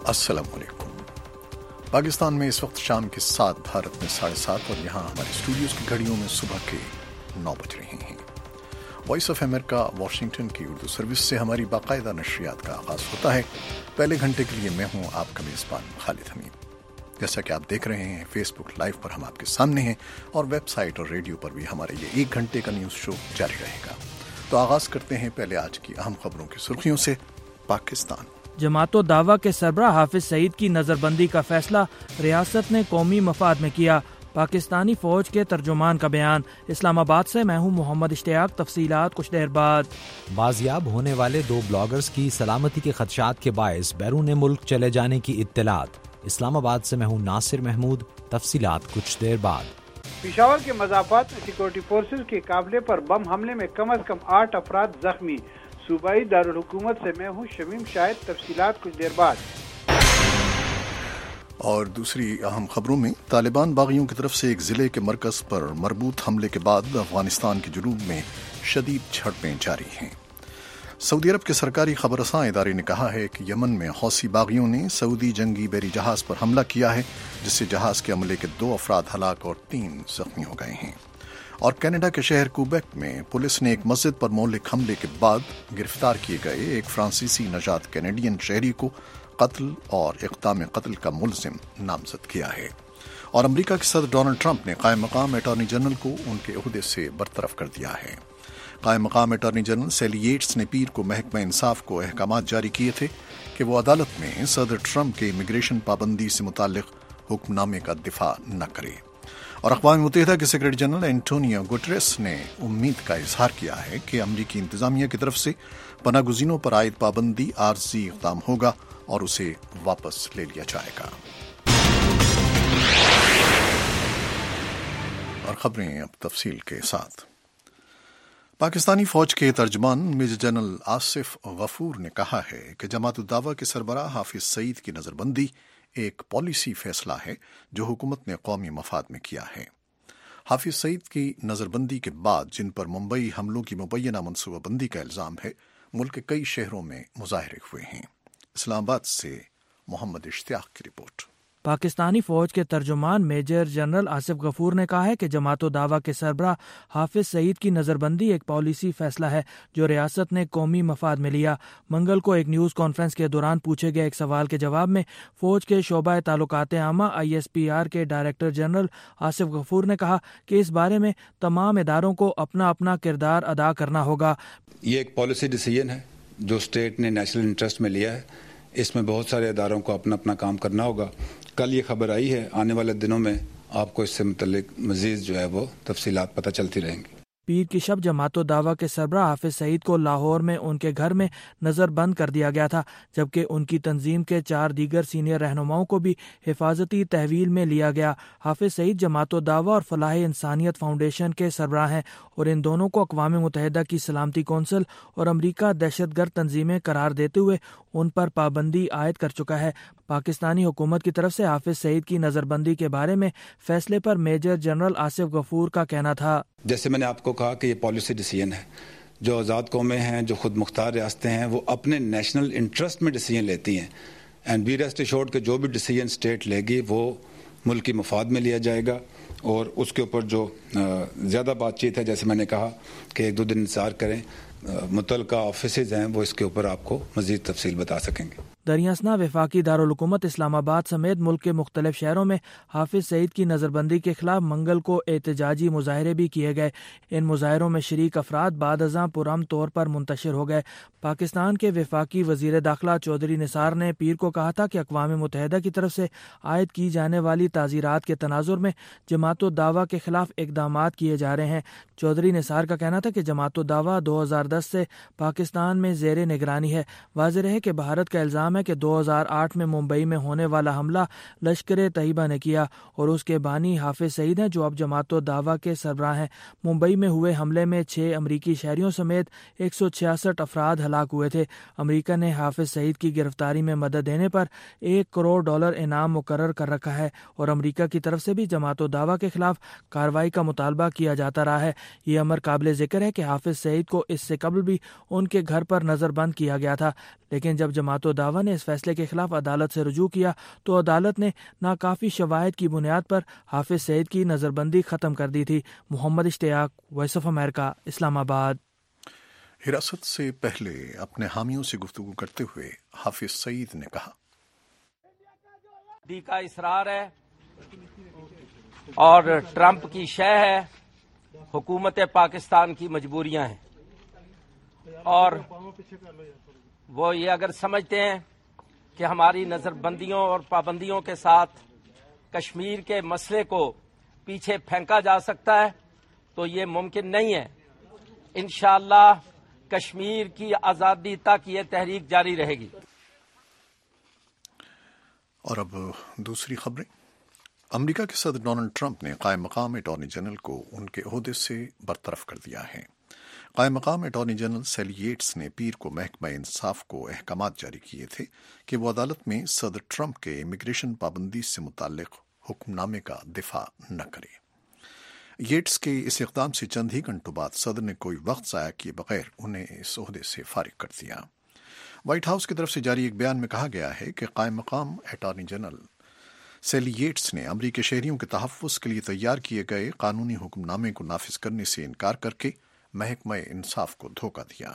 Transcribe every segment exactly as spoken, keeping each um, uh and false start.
अस्सलाम वालेकुम। पाकिस्तान में इस वक्त शाम के सात, भारत में साढ़े सात और यहाँ हमारे स्टूडियोज़ की घड़ियों में सुबह के नौ बज रहे हैं। वॉइस ऑफ अमेरिका वाशिंगटन की उर्दू सर्विस से हमारी बाकायदा नशरियात का आगाज़ होता है। पहले घंटे के लिए मैं हूँ आपका मेज़बान खालिद हमीद। जैसा कि आप देख रहे हैं, फेसबुक लाइव पर हम आपके सामने हैं और वेबसाइट और रेडियो पर भी हमारे ये एक घंटे का न्यूज़ शो जारी रहेगा। तो आगाज़ करते हैं पहले आज की अहम खबरों की सुर्खियों से। पाकिस्तान जमातो दावा के सरबराह हाफिज सईद की नजरबंदी का फैसला रियासत ने कौमी मफाद में किया। पाकिस्तानी फौज के तर्जुमान का बयान। इस्लामाबाद से मैं हूँ मोहम्मद इश्तियाक। तफसीलात कुछ देर बाद। बाजियाब होने वाले दो ब्लॉगर्स की सलामती के खदशात के बायस बैरून मुल्क चले जाने की इत्तलात। इस्लामाबाद से मैं हूँ नासिर महमूद। तफसीलात कुछ देर बाद। पिशावर के मज़ाफात में सिक्योरिटी फोर्सेज के काफिले पर बम हमले में कम अज कम आठ अफराद जख्मी। सूबाई दारुल हुकूमत से मैं हूँ शमीम शाहिद। तफसीलात कुछ देर बाद। और दूसरी अहम खबरों में, तालिबान बागियों की तरफ से एक जिले के मरकज पर मरबूत हमले के बाद अफगानिस्तान के जुनूब में शदीद झड़पें जारी हैं। सऊदी अरब के सरकारी खबरसां इदारे ने कहा है कि यमन में हौसी बागियों ने सऊदी जंगी बहरी जहाज पर हमला किया है, जिससे जहाज के अमले के दो अफराद हलाक और तीन जख्मी हो गए हैं। और कनाडा के शहर क्यूबेक में पुलिस ने एक मस्जिद पर मौलिक हमले के बाद गिरफ्तार किए गए एक फ्रांसीसी नजात कैनेडियन शहरी को कत्ल और इक़दाम कत्ल का मुलजिम नामजद किया है। और अमरीका के सदर डोनाल्ड ट्रंप ने कायम मकाम अटॉर्नी जनरल को उनके ओहदे से बरतरफ कर दिया है। कायम मकाम अटॉर्नी जनरल सैली येट्स ने पीर को महकमा इंसाफ को अहकामात जारी किए थे कि वो अदालत में सदर ट्रंप के इमिग्रेशन पाबंदी से मुताल्लिक हुक्मनामे का दिफा न करे। और अक़वाम मुत्तहिदा के सेक्रेटरी जनरल एंटोनियो गुटेरेस ने उम्मीद का इजहार किया है कि अमरीकी इंतजामिया की तरफ से पनागुज़ीनों पर आयद पाबंदी आर्जी इक़दाम होगा और उसे वापस ले लिया जाएगा। और खबरें अब तफसील के साथ। पाकिस्तानी फौज के तर्जमान मेजर जनरल आसिफ गफूर ने कहा है कि जमात दावा के सरबराह हाफिज सईद की नजरबंदी एक पॉलिसी फैसला है जो हुकूमत ने कौमी मफाद में किया है। हाफिज सईद की नजरबंदी के बाद जिन पर मुंबई हमलों की मुबैना मनसूबाबंदी का इल्जाम है, मुल्क के कई शहरों में मुजाहरे हुए हैं। इस्लामाबाद से मोहम्मद इश्तियाक की रिपोर्ट। पाकिस्तानी फौज के तर्जुमान मेजर जनरल आसिफ गफूर ने कहा है कि जमातो दावा के सरबराह हाफिज सईद की नज़रबंदी एक पॉलिसी फैसला है जो रियासत ने कौमी मफाद में लिया। मंगल को एक न्यूज़ कॉन्फ्रेंस के दौरान पूछे गए एक सवाल के जवाब में फौज के शोबा ताल्लुकात आमा आई एस पी आर के डायरेक्टर जनरल आसिफ गफूर ने कहा कि इस बारे में तमाम इदारों को अपना अपना किरदार अदा करना होगा। ये एक पॉलिसी डिसीजन है जो स्टेट ने नेशनल इंटरेस्ट में लिया है। इसमें बहुत सारे इदारों को अपना अपना काम करना होगा। कल ये खबर आई है, आने वाले दिनों में आपको इससे मुतल्लिक मजीद जो है वो तफसीलात पता चलती रहेंगी। पीर की शब जमातो दावा के सरबराह हाफिज सईद को लाहौर में उनके घर में नजर बंद कर दिया गया था, जबकि उनकी तंजीम के चार दीगर सीनियर रहनुमाओं को भी हिफाजती तहवील में लिया गया। हाफिज सईद जमातो दावा और फलाह इंसानियत फाउंडेशन के सरबराह हैं और इन दोनों को अक़वाम मुत्तहिदा की सलामती कौंसिल और अमरीका दहशतगर्द तंजीमें करार देते हुए उन पर पाबंदी आयद कर चुका है। पाकिस्तानी हुकूमत की तरफ से हाफिज सईद की नजरबंदी के बारे में फैसले पर मेजर जनरल आसिफ गफूर का कहना था, जैसे मैंने आपको कहा कि ये पॉलिसी डिसीजन है। जो आज़ाद कौमें हैं, जो खुद मुख्तार रियासतें हैं, वो अपने नेशनल इंटरेस्ट में डिसीजन लेती हैं। एंड बी रेस्ट एश्योर्ड कि जो भी डिसीजन स्टेट लेगी वो मुल्क की मफाद में लिया जाएगा और उसके ऊपर जो ज़्यादा बातचीत है, जैसे मैंने कहा कि एक दो दिन इंतजार करें, मुतल्लिका ऑफिसेज हैं वो इसके ऊपर आपको मज़ीद तफसील बता सकेंगे। दरियासना वफाकी दारुल हुकूमत इस्लामाबाद समेत मुल्क के मुख्तलिफ शहरों में हाफिज सईद की नज़रबंदी के खिलाफ मंगल को एहतजाजी मुजाहरे भी किए गए। इन मुजाहरों में शरीक अफराद बाद अज़ां पुरअमन तौर पर मुंतशिर हो गए। पाकिस्तान के वफाकी वज़ीर दाखिला चौधरी निसार ने पीर को कहा था कि अक़वाम मुत्तहिदा की तरफ से आयद की जाने वाली ताज़ीरात के तनाजुर में जमातो दावा के खिलाफ इक़दाम किए जा रहे हैं। चौधरी निसार का कहना था कि जमातो दावा दो हज़ार दस से पाकिस्तान में ज़ेरे निगरानी है। वाज़ेह है कि भारत का इल्ज़ाम है कि दो हज़ार आठ में मुंबई में होने वाला हमला लश्कर तैयबा ने किया और उसके बानी हाफिज सईद हैं जो अब जमातो दावा के सरबराह हैं। मुंबई में हुए हमले में छह अमरीकी शहरियों समेत एक सौ छियासठ अफराद हलाक हुए थे। अमरीका ने हाफिज सईद की गिरफ्तारी में मदद देने पर एक करोड़ डॉलर इनाम मुकर्रर कर रखा है और अमरीका की तरफ से भी जमातो दावा के खिलाफ कार्रवाई का मुतालबा किया जाता रहा है। ये अमर काबिल जिक्र है कि हाफिज सईद को इससे कबल भी उनके घर पर नजरबंद किया गया था, लेकिन जब जमातो दावा دفعہ نے اس فیصلے کے خلاف عدالت سے رجوع کیا تو عدالت نے ناکافی شواہد کی بنیاد پر حافظ سعید کی نظر بندی ختم کر دی تھی۔ محمد اشتیاق، وائس آف امریکہ، اسلام آباد۔ حراست سے پہلے اپنے حامیوں سے گفتگو کرتے ہوئے حافظ سعید نے کہا، دی کا اصرار ہے اور ٹرمپ کی شے ہے، حکومت پاکستان کی مجبوریاں ہیں، اور وہ یہ اگر سمجھتے ہیں کہ ہماری نظر بندیوں اور پابندیوں کے ساتھ کشمیر کے مسئلے کو پیچھے پھینکا جا سکتا ہے تو یہ ممکن نہیں ہے۔ انشاءاللہ کشمیر کی آزادی تک یہ تحریک جاری رہے گی۔ اور اب دوسری خبریں۔ امریکہ کے صدر ڈونلڈ ٹرمپ نے قائم مقام اٹارنی جنرل کو ان کے عہدے سے برطرف کر دیا ہے۔ قائم مقام اٹارنی جنرل سیلی ییٹس نے پیر کو محکمہ انصاف کو احکامات جاری کیے تھے کہ وہ عدالت میں صدر ٹرمپ کے امیگریشن پابندی سے متعلق حکم نامے کا دفاع نہ کرے۔ ییٹس کے اس اقدام سے چند ہی گھنٹوں بعد صدر نے کوئی وقت ضائع کیے بغیر انہیں اس عہدے سے فارغ کر دیا۔ وائٹ ہاؤس کی طرف سے جاری ایک بیان میں کہا گیا ہے کہ قائم مقام اٹارنی جنرل سیلی ییٹس نے امریکی شہریوں کے تحفظ کے لیے تیار کیے گئے قانونی حکم نامے کو نافذ کرنے سے انکار کر کے محکمہ انصاف کو دھوکہ دیا۔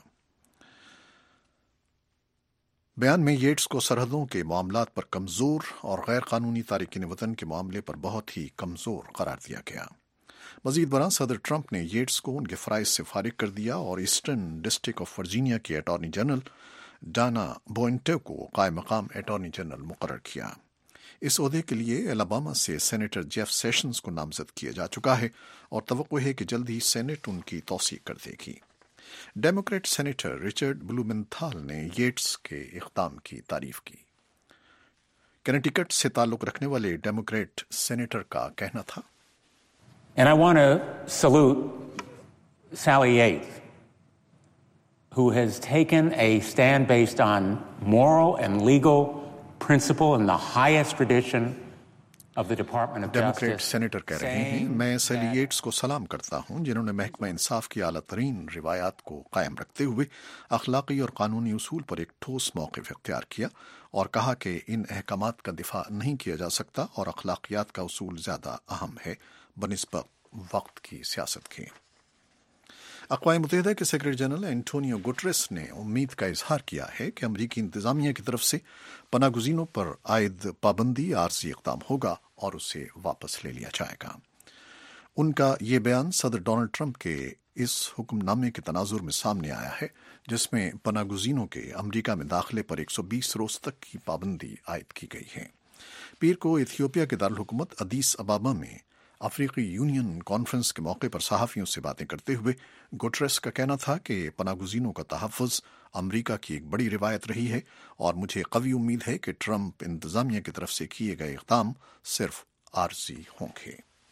بیان میں ییٹس کو سرحدوں کے معاملات پر کمزور اور غیر قانونی تارکین وطن کے معاملے پر بہت ہی کمزور قرار دیا گیا۔ مزید برآں صدر ٹرمپ نے ییٹس کو ان کے فرائض سے فارغ کر دیا اور ایسٹرن ڈسٹرکٹ آف ورجینیا کے اٹارنی جنرل ڈانا بوئنٹو کو قائم مقام اٹارنی جنرل مقرر کیا۔ اس عہدے کے لیے الاباما سے سینیٹر جیف سیشنز کو نامزد کیا جا چکا ہے اور توقع ہے کہ جلد ہی سینٹ ان کی توثیق کر دے گی۔ ڈیموکریٹ سینیٹر رچرڈ بلومنتھال نے ییٹس کے اقدام کی تعریف کی۔ کنیٹیکٹ سے تعلق رکھنے والے ڈیموکریٹ سینیٹر کا کہنا تھا، And I want to salute Sally Yates, who has taken a stand based on moral and legal principle in the highest tradition of the Department of Justice. Democrat senator کہہ رہے ہیں، میں سیلی Yeats کو سلام کرتا ہوں جنہوں نے محکمہ انصاف کی اعلیٰ ترین روایات کو قائم رکھتے ہوئے اخلاقی اور قانونی اصول پر ایک ٹھوس موقف اختیار کیا اور کہا کہ ان احکامات کا دفاع نہیں کیا جا سکتا اور اخلاقیات کا اصول زیادہ اہم ہے بنسبت وقت کی سیاست کے۔ اقوام متحدہ کے سیکرٹری جنرل اینٹونیو گوٹریس نے امید کا اظہار کیا ہے کہ امریکی انتظامیہ کی طرف سے پناہ گزینوں پر عائد پابندی عارضی اقدام ہوگا اور اسے واپس لے لیا جائے گا۔ ان کا یہ بیان صدر ڈونلڈ ٹرمپ کے اس حکم نامے کے تناظر میں سامنے آیا ہے جس میں پناہ گزینوں کے امریکہ میں داخلے پر ایک سو بیس روز تک کی پابندی عائد کی گئی ہے۔ پیر کو ایتھیوپیا کے دارالحکومت ادیس ابابا میں افریقی یونین کانفرنس کے موقع پر صحافیوں سے باتیں کرتے ہوئے گوٹریس کا کہنا تھا کہ پناہ گزینوں کا تحفظ امریکہ کی ایک بڑی روایت رہی ہے اور مجھے قوی امید ہے کہ ٹرمپ انتظامیہ کی طرف سے کیے گئے اقدام صرف عارضی ہوں گے۔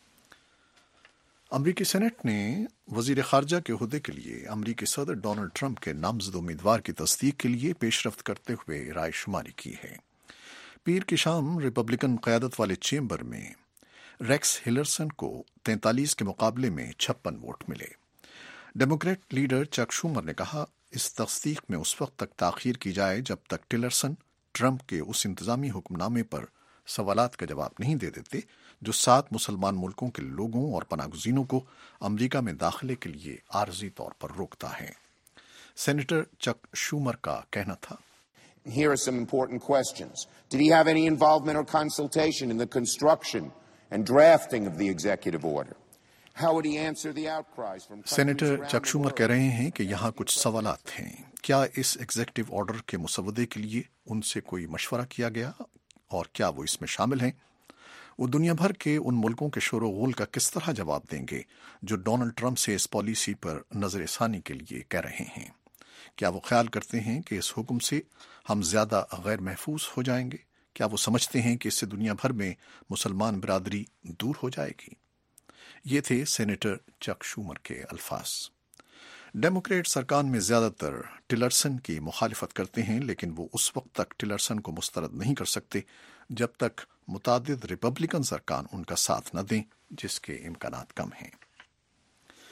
امریکی سینٹ نے وزیر خارجہ کے عہدے کے لیے امریکی صدر ڈونلڈ ٹرمپ کے نامزد امیدوار کی تصدیق کے لیے پیش رفت کرتے ہوئے رائے شماری کی ہے۔ پیر کی شام ریپبلکن قیادت والے چیمبر میں ریکس ہلرسن کو تینتالیس کے مقابلے میں چھپن ووٹ ملے۔ ڈیموکریٹ لیڈر چک شومر نے کہا، اس تصدیق میں اس وقت تک تاخیر کی جائے جب تک ٹلرسن ٹرمپ کے اس انتظامی حکم نامے پر سوالات کا جواب نہیں دے دیتے جو سات مسلمان ملکوں کے لوگوں اور پناہ گزینوں کو امریکہ میں داخلے کے لیے عارضی طور پر روکتا ہے۔ سینیٹر چک شومر کا کہنا تھا، Here are some important questions. Did he have any involvement or consultation in the construction and drafting of the executive order? How would he answer the outcries from senator Chuck Schumer کہہ رہے ہیں کہ یہاں کچھ سوالات ہیں۔ کیا اس executive order کے مسودے کے لیے ان سے کوئی مشورہ کیا گیا اور کیا وہ اس میں شامل ہیں؟ وہ دنیا بھر کے ان ملکوں کے شور و غول کا کس طرح جواب دیں گے جو ڈونلڈ ٹرمپ سے اس پالیسی پر نظر ثانی کے لیے کہہ رہے ہیں؟ کیا وہ خیال کرتے ہیں کہ اس حکم سے ہم زیادہ غیر محفوظ ہو جائیں گے؟ کیا وہ سمجھتے ہیں کہ اس سے دنیا بھر میں مسلمان برادری دور ہو جائے گی؟ یہ تھے سینیٹر چک شومر کے الفاظ۔ ڈیموکریٹ سرکان میں زیادہ تر ٹلرسن کی مخالفت کرتے ہیں، لیکن وہ اس وقت تک ٹلرسن کو مسترد نہیں کر سکتے جب تک متعدد ریپبلکن سرکان ان کا ساتھ نہ دیں، جس کے امکانات کم ہیں۔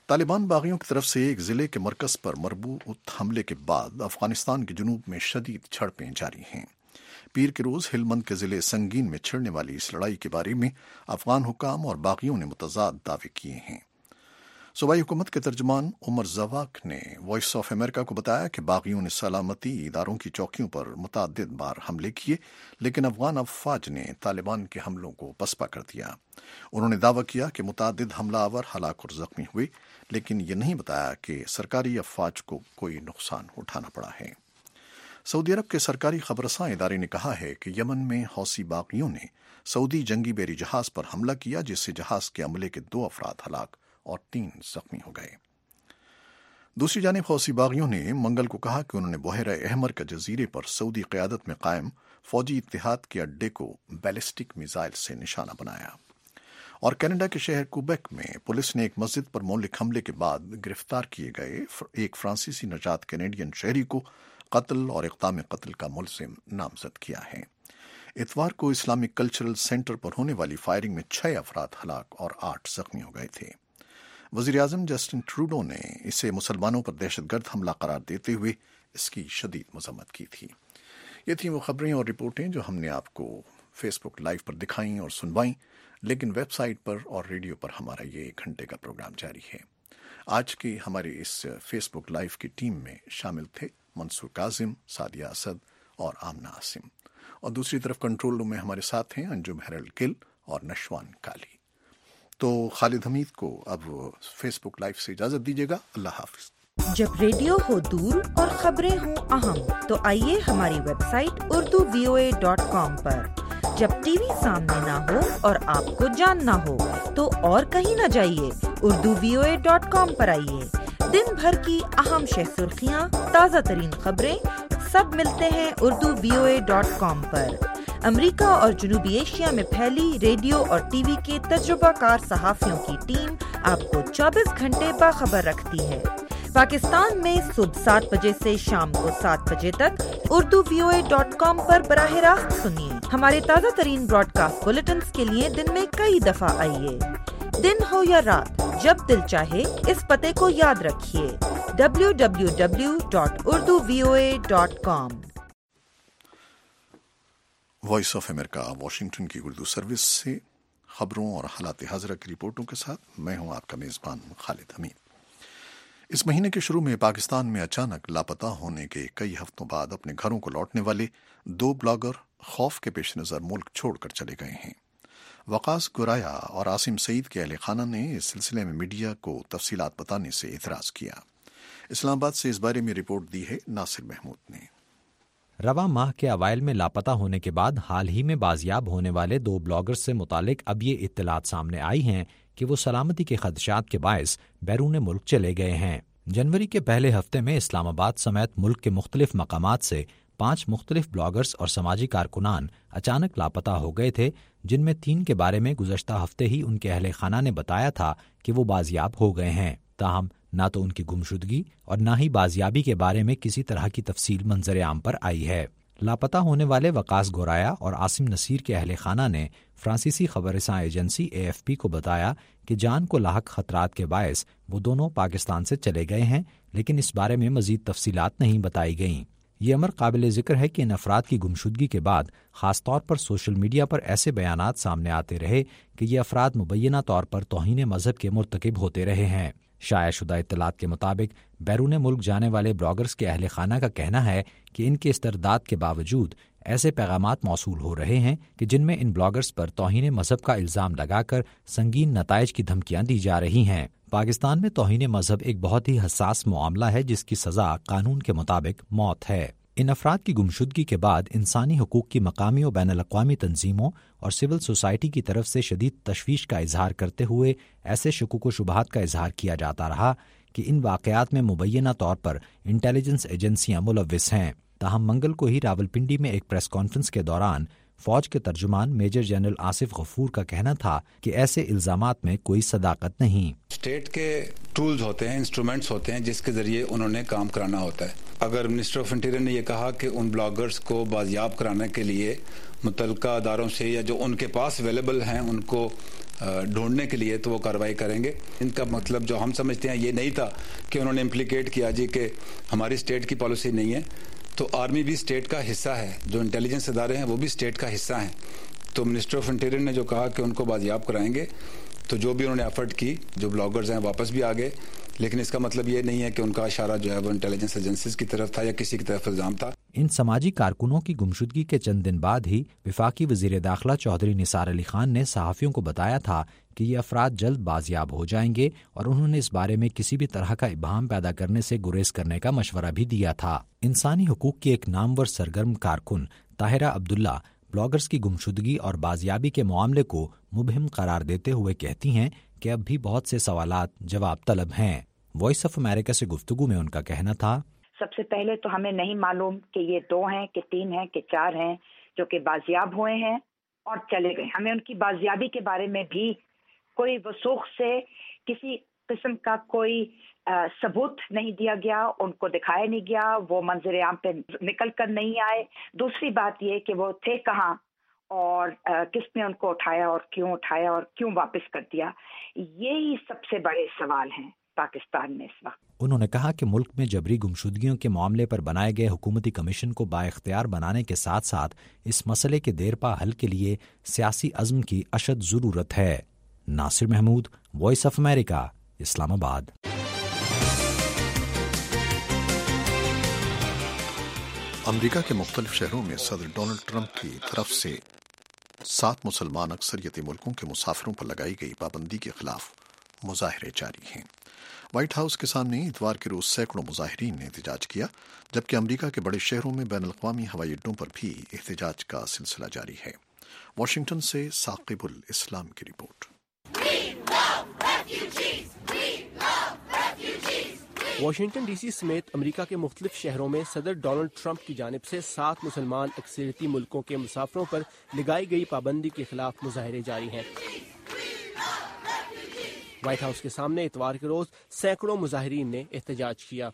طالبان باغیوں کی طرف سے ایک ضلع کے مرکز پر مربوط حملے کے بعد افغانستان کے جنوب میں شدید جھڑپیں جاری ہیں۔ پیر کے روز ہلمند کے ضلع سنگین میں چھڑنے والی اس لڑائی کے بارے میں افغان حکام اور باغیوں نے متضاد دعوے کیے ہیں۔ صوبائی حکومت کے ترجمان عمر زواق نے وائس آف امریکہ کو بتایا کہ باغیوں نے سلامتی اداروں کی چوکیوں پر متعدد بار حملے کیے، لیکن افغان افواج نے طالبان کے حملوں کو پسپا کر دیا۔ انہوں نے دعویٰ کیا کہ متعدد حملہ آور ہلاک اور زخمی ہوئے، لیکن یہ نہیں بتایا کہ سرکاری افواج کو کوئی نقصان اٹھانا پڑا ہے۔ سعودی عرب کے سرکاری خبررساں ادارے نے کہا ہے کہ یمن میں حوثی باغیوں نے سعودی جنگی بحری جہاز پر حملہ کیا، جس سے جہاز کے عملے کے دو افراد ہلاک اور تین زخمی ہو گئے۔ دوسری جانب حوثی باغیوں نے منگل کو کہا کہ انہوں نے بحیرہ احمر کے جزیرے پر سعودی قیادت میں قائم فوجی اتحاد کے اڈے کو بیلسٹک میزائل سے نشانہ بنایا۔ اور کینیڈا کے شہر کوبیک میں پولیس نے ایک مسجد پر مہلک حملے کے بعد گرفتار کیے گئے ایک فرانسیسی نژاد کینیڈین شہری کو قتل اور اقدام قتل کا ملزم نامزد کیا ہے۔ اتوار کو اسلامک کلچرل سینٹر پر ہونے والی فائرنگ میں چھ افراد ہلاک اور آٹھ زخمی ہو گئے تھے۔ وزیر اعظم جسٹن ٹروڈو نے اسے مسلمانوں پر دہشت گرد حملہ قرار دیتے ہوئے اس کی شدید مذمت کی تھی۔ یہ تھیں وہ خبریں اور رپورٹیں جو ہم نے آپ کو فیس بک لائیو پر دکھائیں اور سنوائیں، لیکن ویب سائٹ پر اور ریڈیو پر ہمارا یہ ایک گھنٹے کا پروگرام جاری ہے۔ آج کی ہماری اس فیس بک لائیو کی ٹیم میں شامل تھے منصور کاظم، سعدیہ اسد اور آمنہ عاصم، اور دوسری طرف کنٹرول روم میں ہمارے ساتھ ہیں انجم ہیرل گل اور نشوان کالی۔ تو خالد حمید کو اب فیس بک لائیو سے اجازت دیجیے گا۔ اللہ حافظ۔ جب ریڈیو ہو دور اور خبریں ہوں اہم تو آئیے ہماری website Urdu V O A dot com پر۔ جب ٹی وی سامنے نہ ہو اور آپ کو جاننا ہو تو اور کہیں نہ جائیے، Urdu V O A dot com پر آئیے۔ دن بھر کی اہم شہ سرخیاں، تازہ ترین خبریں سب ملتے ہیں Urdu V O A dot com پر۔ امریکہ اور جنوبی ایشیا میں پھیلی ریڈیو اور ٹی وی کے تجربہ کار صحافیوں کی ٹیم آپ کو چوبیس گھنٹے باخبر رکھتی ہے۔ پاکستان میں صبح سات بجے سے شام کو سات بجے تک Urdu V O A dot com پر براہ راست سنیے۔ ہمارے تازہ ترین براڈ کاسٹ بلیٹنز کے لیے دن میں کئی دفعہ آئیے۔ دن ہو یا رات، جب دل چاہے اس پتے کو یاد رکھیے، W W W dot Urdu V O A dot com. Voice of America Washington کی اردو سروس سے خبروں اور حالات حاضرہ کی رپورٹوں کے ساتھ میں ہوں آپ کا میزبان خالد حمید۔ اس مہینے کے شروع میں پاکستان میں اچانک لاپتہ ہونے کے کئی ہفتوں بعد اپنے گھروں کو لوٹنے والے دو بلاگر خوف کے پیش نظر ملک چھوڑ کر چلے گئے ہیں۔ وقاص گورایا اور عاصم سعید کے اہل خانہ نے اس سلسلے میں میڈیا کو تفصیلات بتانے سے اعتراض کیا۔ اسلام آباد سے اس بارے میں رپورٹ دی ہے ناصر محمود نے۔ رواں ماہ کے اوائل میں لاپتہ ہونے کے بعد حال ہی میں بازیاب ہونے والے دو بلاگرز سے متعلق اب یہ اطلاعات سامنے آئی ہیں کہ وہ سلامتی کے خدشات کے باعث بیرون ملک چلے گئے ہیں۔ جنوری کے پہلے ہفتے میں اسلام آباد سمیت ملک کے مختلف مقامات سے پانچ مختلف بلاگرز اور سماجی کارکنان اچانک لاپتہ ہو گئے تھے، جن میں تین کے بارے میں گزشتہ ہفتے ہی ان کے اہل خانہ نے بتایا تھا کہ وہ بازیاب ہو گئے ہیں۔ تاہم نہ تو ان کی گمشدگی اور نہ ہی بازیابی کے بارے میں کسی طرح کی تفصیل منظر عام پر آئی ہے۔ لاپتہ ہونے والے وقاص گورایا اور عاصم نصیر کے اہل خانہ نے فرانسیسی خبررساں ایجنسی اے ایف پی کو بتایا کہ جان کو لاحق خطرات کے باعث وہ دونوں پاکستان سے چلے گئے ہیں، لیکن اس بارے میں مزید تفصیلات نہیں بتائی گئیں۔ یہ امر قابل ذکر ہے کہ ان افراد کی گمشدگی کے بعد خاص طور پر سوشل میڈیا پر ایسے بیانات سامنے آتے رہے کہ یہ افراد مبینہ طور پر توہین مذہب کے مرتکب ہوتے رہے ہیں۔ شائع شدہ اطلاعات کے مطابق بیرون ملک جانے والے بلاگرز کے اہل خانہ کا کہنا ہے کہ ان کے استرداد کے باوجود ایسے پیغامات موصول ہو رہے ہیں کہ جن میں ان بلاگرز پر توہین مذہب کا الزام لگا کر سنگین نتائج کی دھمکیاں دی جا رہی ہیں۔ پاکستان میں توہین مذہب ایک بہت ہی حساس معاملہ ہے جس کی سزا قانون کے مطابق موت ہے۔ ان افراد کی گمشدگی کے بعد انسانی حقوق کی مقامی و بین الاقوامی تنظیموں اور سول سوسائٹی کی طرف سے شدید تشویش کا اظہار کرتے ہوئے ایسے شکوک و شبہات کا اظہار کیا جاتا رہا کہ ان واقعات میں مبینہ طور پر انٹیلیجنس ایجنسیاں ملوث ہیں۔ تاہم منگل کو ہی راولپنڈی میں ایک پریس کانفرنس کے دوران فوج کے ترجمان میجر جنرل آصف غفور کا کہنا تھا کہ ایسے الزامات میں کوئی صداقت نہیں۔ اسٹیٹ کے ٹولز ہوتے ہیں، انسٹرومنٹس ہوتے ہیں جس کے ذریعے انہوں نے کام کرانا ہوتا ہے۔ اگر منسٹر آف انٹیریئر نے یہ کہا کہ ان بلاگرز کو بازیاب کرانے کے لیے متعلقہ اداروں سے یا جو ان کے پاس اویلیبل ہیں ان کو ڈھونڈنے کے لیے تو وہ کارروائی کریں گے. ان کا مطلب جو ہم سمجھتے ہیں یہ نہیں تھا کہ انہوں نے امپلیکیٹ کیا جی کہ ہماری اسٹیٹ کی پالیسی نہیں ہے. تو آرمی بھی اسٹیٹ کا حصہ ہے, جو انٹیلیجنس ادارے ہیں وہ بھی اسٹیٹ کا حصہ ہیں. تو منسٹر آف انٹیریئر نے جو کہا کہ ان کو بازیاب کرائیں گے, تو جو بھی انہوں نے ایفرٹ کی, جو بلاگرز ہیں واپس بھی آ گئے, لیکن اس کا مطلب یہ نہیں ہے کہ ان کا اشارہ جو ہے وہ انٹیلیجنس ایجنسیز کی طرف تھا یا کسی کی طرف الزام تھا. ان سماجی کارکنوں کی گمشدگی کے چند دن بعد ہی وفاقی وزیر داخلہ چودھری نثار علی خان نے صحافیوں کو بتایا تھا کہ یہ افراد جلد بازیاب ہو جائیں گے, اور انہوں نے اس بارے میں کسی بھی طرح کا ابہام پیدا کرنے سے گریز کرنے کا مشورہ بھی دیا تھا. انسانی حقوق کی ایک نامور سرگرم کارکن طاہرہ عبداللہ بلاگرز کی گمشدگی اور بازیابی کے معاملے کو مبہم قرار دیتے ہوئے کہتی ہیں کہ اب بھی بہت سے سوالات جواب طلب ہیں. وائس آف امریکہ سے گفتگو میں ان کا کہنا تھا, سب سے پہلے تو ہمیں نہیں معلوم کہ یہ دو ہیں کہ تین ہیں کہ چار ہیں جو کہ بازیاب ہوئے ہیں اور چلے گئے. ہمیں ان کی بازیابی کے بارے میں بھی کوئی وثوق سے کسی قسم کا کوئی ثبوت نہیں دیا گیا, ان کو دکھایا نہیں گیا, وہ منظر عام پہ نکل کر نہیں آئے. دوسری بات یہ کہ وہ تھے کہاں اور کس نے ان کو اٹھایا اور کیوں اٹھایا اور کیوں واپس کر دیا. یہی سب سے بڑے سوال ہیں پاکستان میں اس وقت. انہوں نے کہا کہ ملک میں جبری گمشدگیوں کے معاملے پر بنائے گئے حکومتی کمیشن کو بااختیار بنانے کے ساتھ ساتھ اس مسئلے کے دیرپا حل کے لیے سیاسی عزم کی اشد ضرورت ہے. Nasir Mahmood, Voice of America, Islamabad. امریکہ کے مختلف شہروں میں صدر ڈونلڈ ٹرمپ کی طرف سے سات مسلمان اکثریتی ملکوں کے مسافروں پر لگائی گئی پابندی کے خلاف مظاہرے جاری ہیں. وائٹ ہاؤس کے سامنے اتوار کے روز سینکڑوں مظاہرین نے احتجاج کیا, جبکہ امریکہ کے بڑے شہروں میں بین الاقوامی ہوائی اڈوں پر بھی احتجاج کا سلسلہ جاری ہے. واشنگٹن سے ثاقب الاسلام کی رپورٹ. واشنگٹن ڈی سی سمیت امریکہ کے مختلف شہروں میں صدر ڈونلڈ ٹرمپ کی جانب سے سات مسلمان اکثریتی ملکوں کے مسافروں پر لگائی گئی پابندی کے خلاف مظاہرے جاری ہیں. وائٹ ہاؤس کے سامنے اتوار کے روز سینکڑوں مظاہرین نے احتجاج کیا.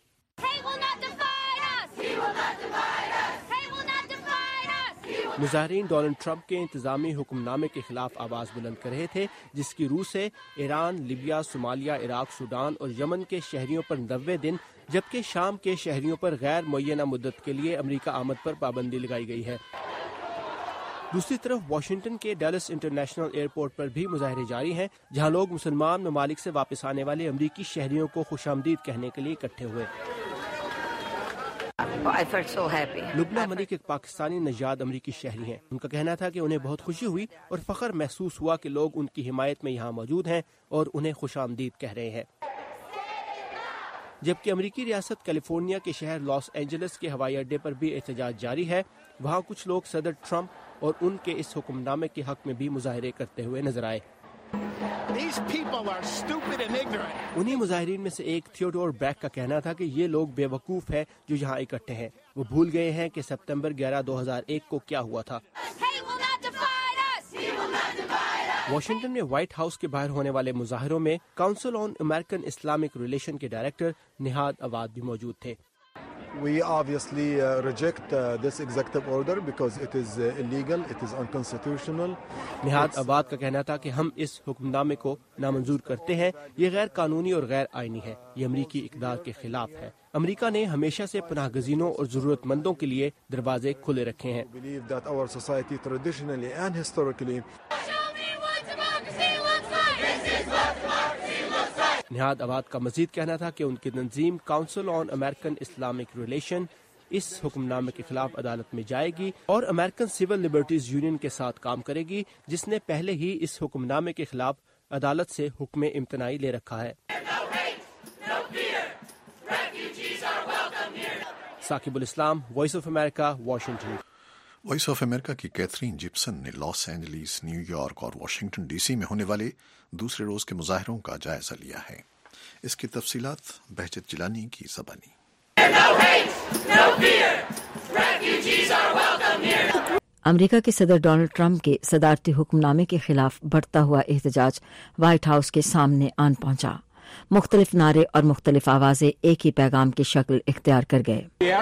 مظاہرین ڈونلڈ ٹرمپ کے انتظامی حکم نامے کے خلاف آواز بلند کر رہے تھے, جس کی روح سے Iran, Libya, Somalia, Iraq, Sudan اور یمن کے شہریوں پر نوے دن جبکہ شام کے شہریوں پر غیر معینہ مدت کے لیے امریکہ آمد پر پابندی لگائی گئی ہے. دوسری طرف واشنگٹن کے ڈیلس انٹرنیشنل ایئرپورٹ پر بھی مظاہرے جاری ہیں, جہاں لوگ مسلمان ممالک سے واپس آنے والے امریکی شہریوں کو خوش آمدید کہنے کے لیے اکٹھے ہوئے. لبنہ ملک ایک پاکستانی نژاد امریکی شہری ہیں. ان کا کہنا تھا کہ انہیں بہت خوشی ہوئی اور فخر محسوس ہوا کہ لوگ ان کی حمایت میں یہاں موجود ہیں اور انہیں خوش آمدید کہہ رہے ہیں. جبکہ امریکی ریاست کیلیفورنیا کے شہر لاس اینجلس کے ہوائی اڈے پر بھی احتجاج جاری ہے. وہاں کچھ لوگ صدر ٹرمپ اور ان کے اس حکم نامے کے حق میں بھی مظاہرے کرتے ہوئے نظر آئے. انہی مظاہرین میں سے ایک تھیوڈور بیک کا کہنا تھا کہ یہ لوگ بے وقوف ہیں جو یہاں اکٹھے ہیں. وہ بھول گئے ہیں کہ سپتمبر گیارہ دو ہزار ایک کو کیا ہوا تھا. واشنگٹن میں وائٹ ہاؤس کے باہر ہونے والے مظاہروں میں Council on American Islamic Relation کے ڈائریکٹر نہاد عواد بھی موجود تھے. We obviously uh, reject uh, this executive order because it is uh, illegal, it is unconstitutional. نہاد عواد کا کہنا تھا کہ ہم اس حکم نامے کو نامنظور کرتے ہیں. یہ غیر قانونی اور غیر آئینی ہے. یہ امریکی اقدار کے خلاف ہے. امریکہ نے ہمیشہ سے پناہ گزینوں اور ضرورت مندوں کے لیے دروازے کھلے رکھے ہیں. We believe that our society traditionally and historically نہاد عواد کا مزید کہنا تھا کہ ان کی تنظیم Council on American Islamic Relation اس حکم نامے کے خلاف عدالت میں جائے گی اور امریکن سول لبرٹیز یونین کے ساتھ کام کرے گی, جس نے پہلے ہی اس حکم نامے کے خلاف عدالت سے حکم امتناعی لے رکھا ہے. Saqib ul Islam, Voice of America, Washington. Voice of America کی کیتھرین جپسن نے لاس اینجلیس, نیو یارک اور واشنگٹن ڈی سی میں ہونے والے دوسرے روز کے مظاہروں کا جائزہ لیا ہے. اس کی تفصیلات بہجت جیلانی کی زبانی. امریکہ کے صدر ڈونلڈ ٹرمپ کے صدارتی حکم نامے کے خلاف بڑھتا ہوا احتجاج وائٹ ہاؤس کے سامنے آن پہنچا. مختلف نعرے اور مختلف آوازیں ایک ہی پیغام کی شکل اختیار کر گئے۔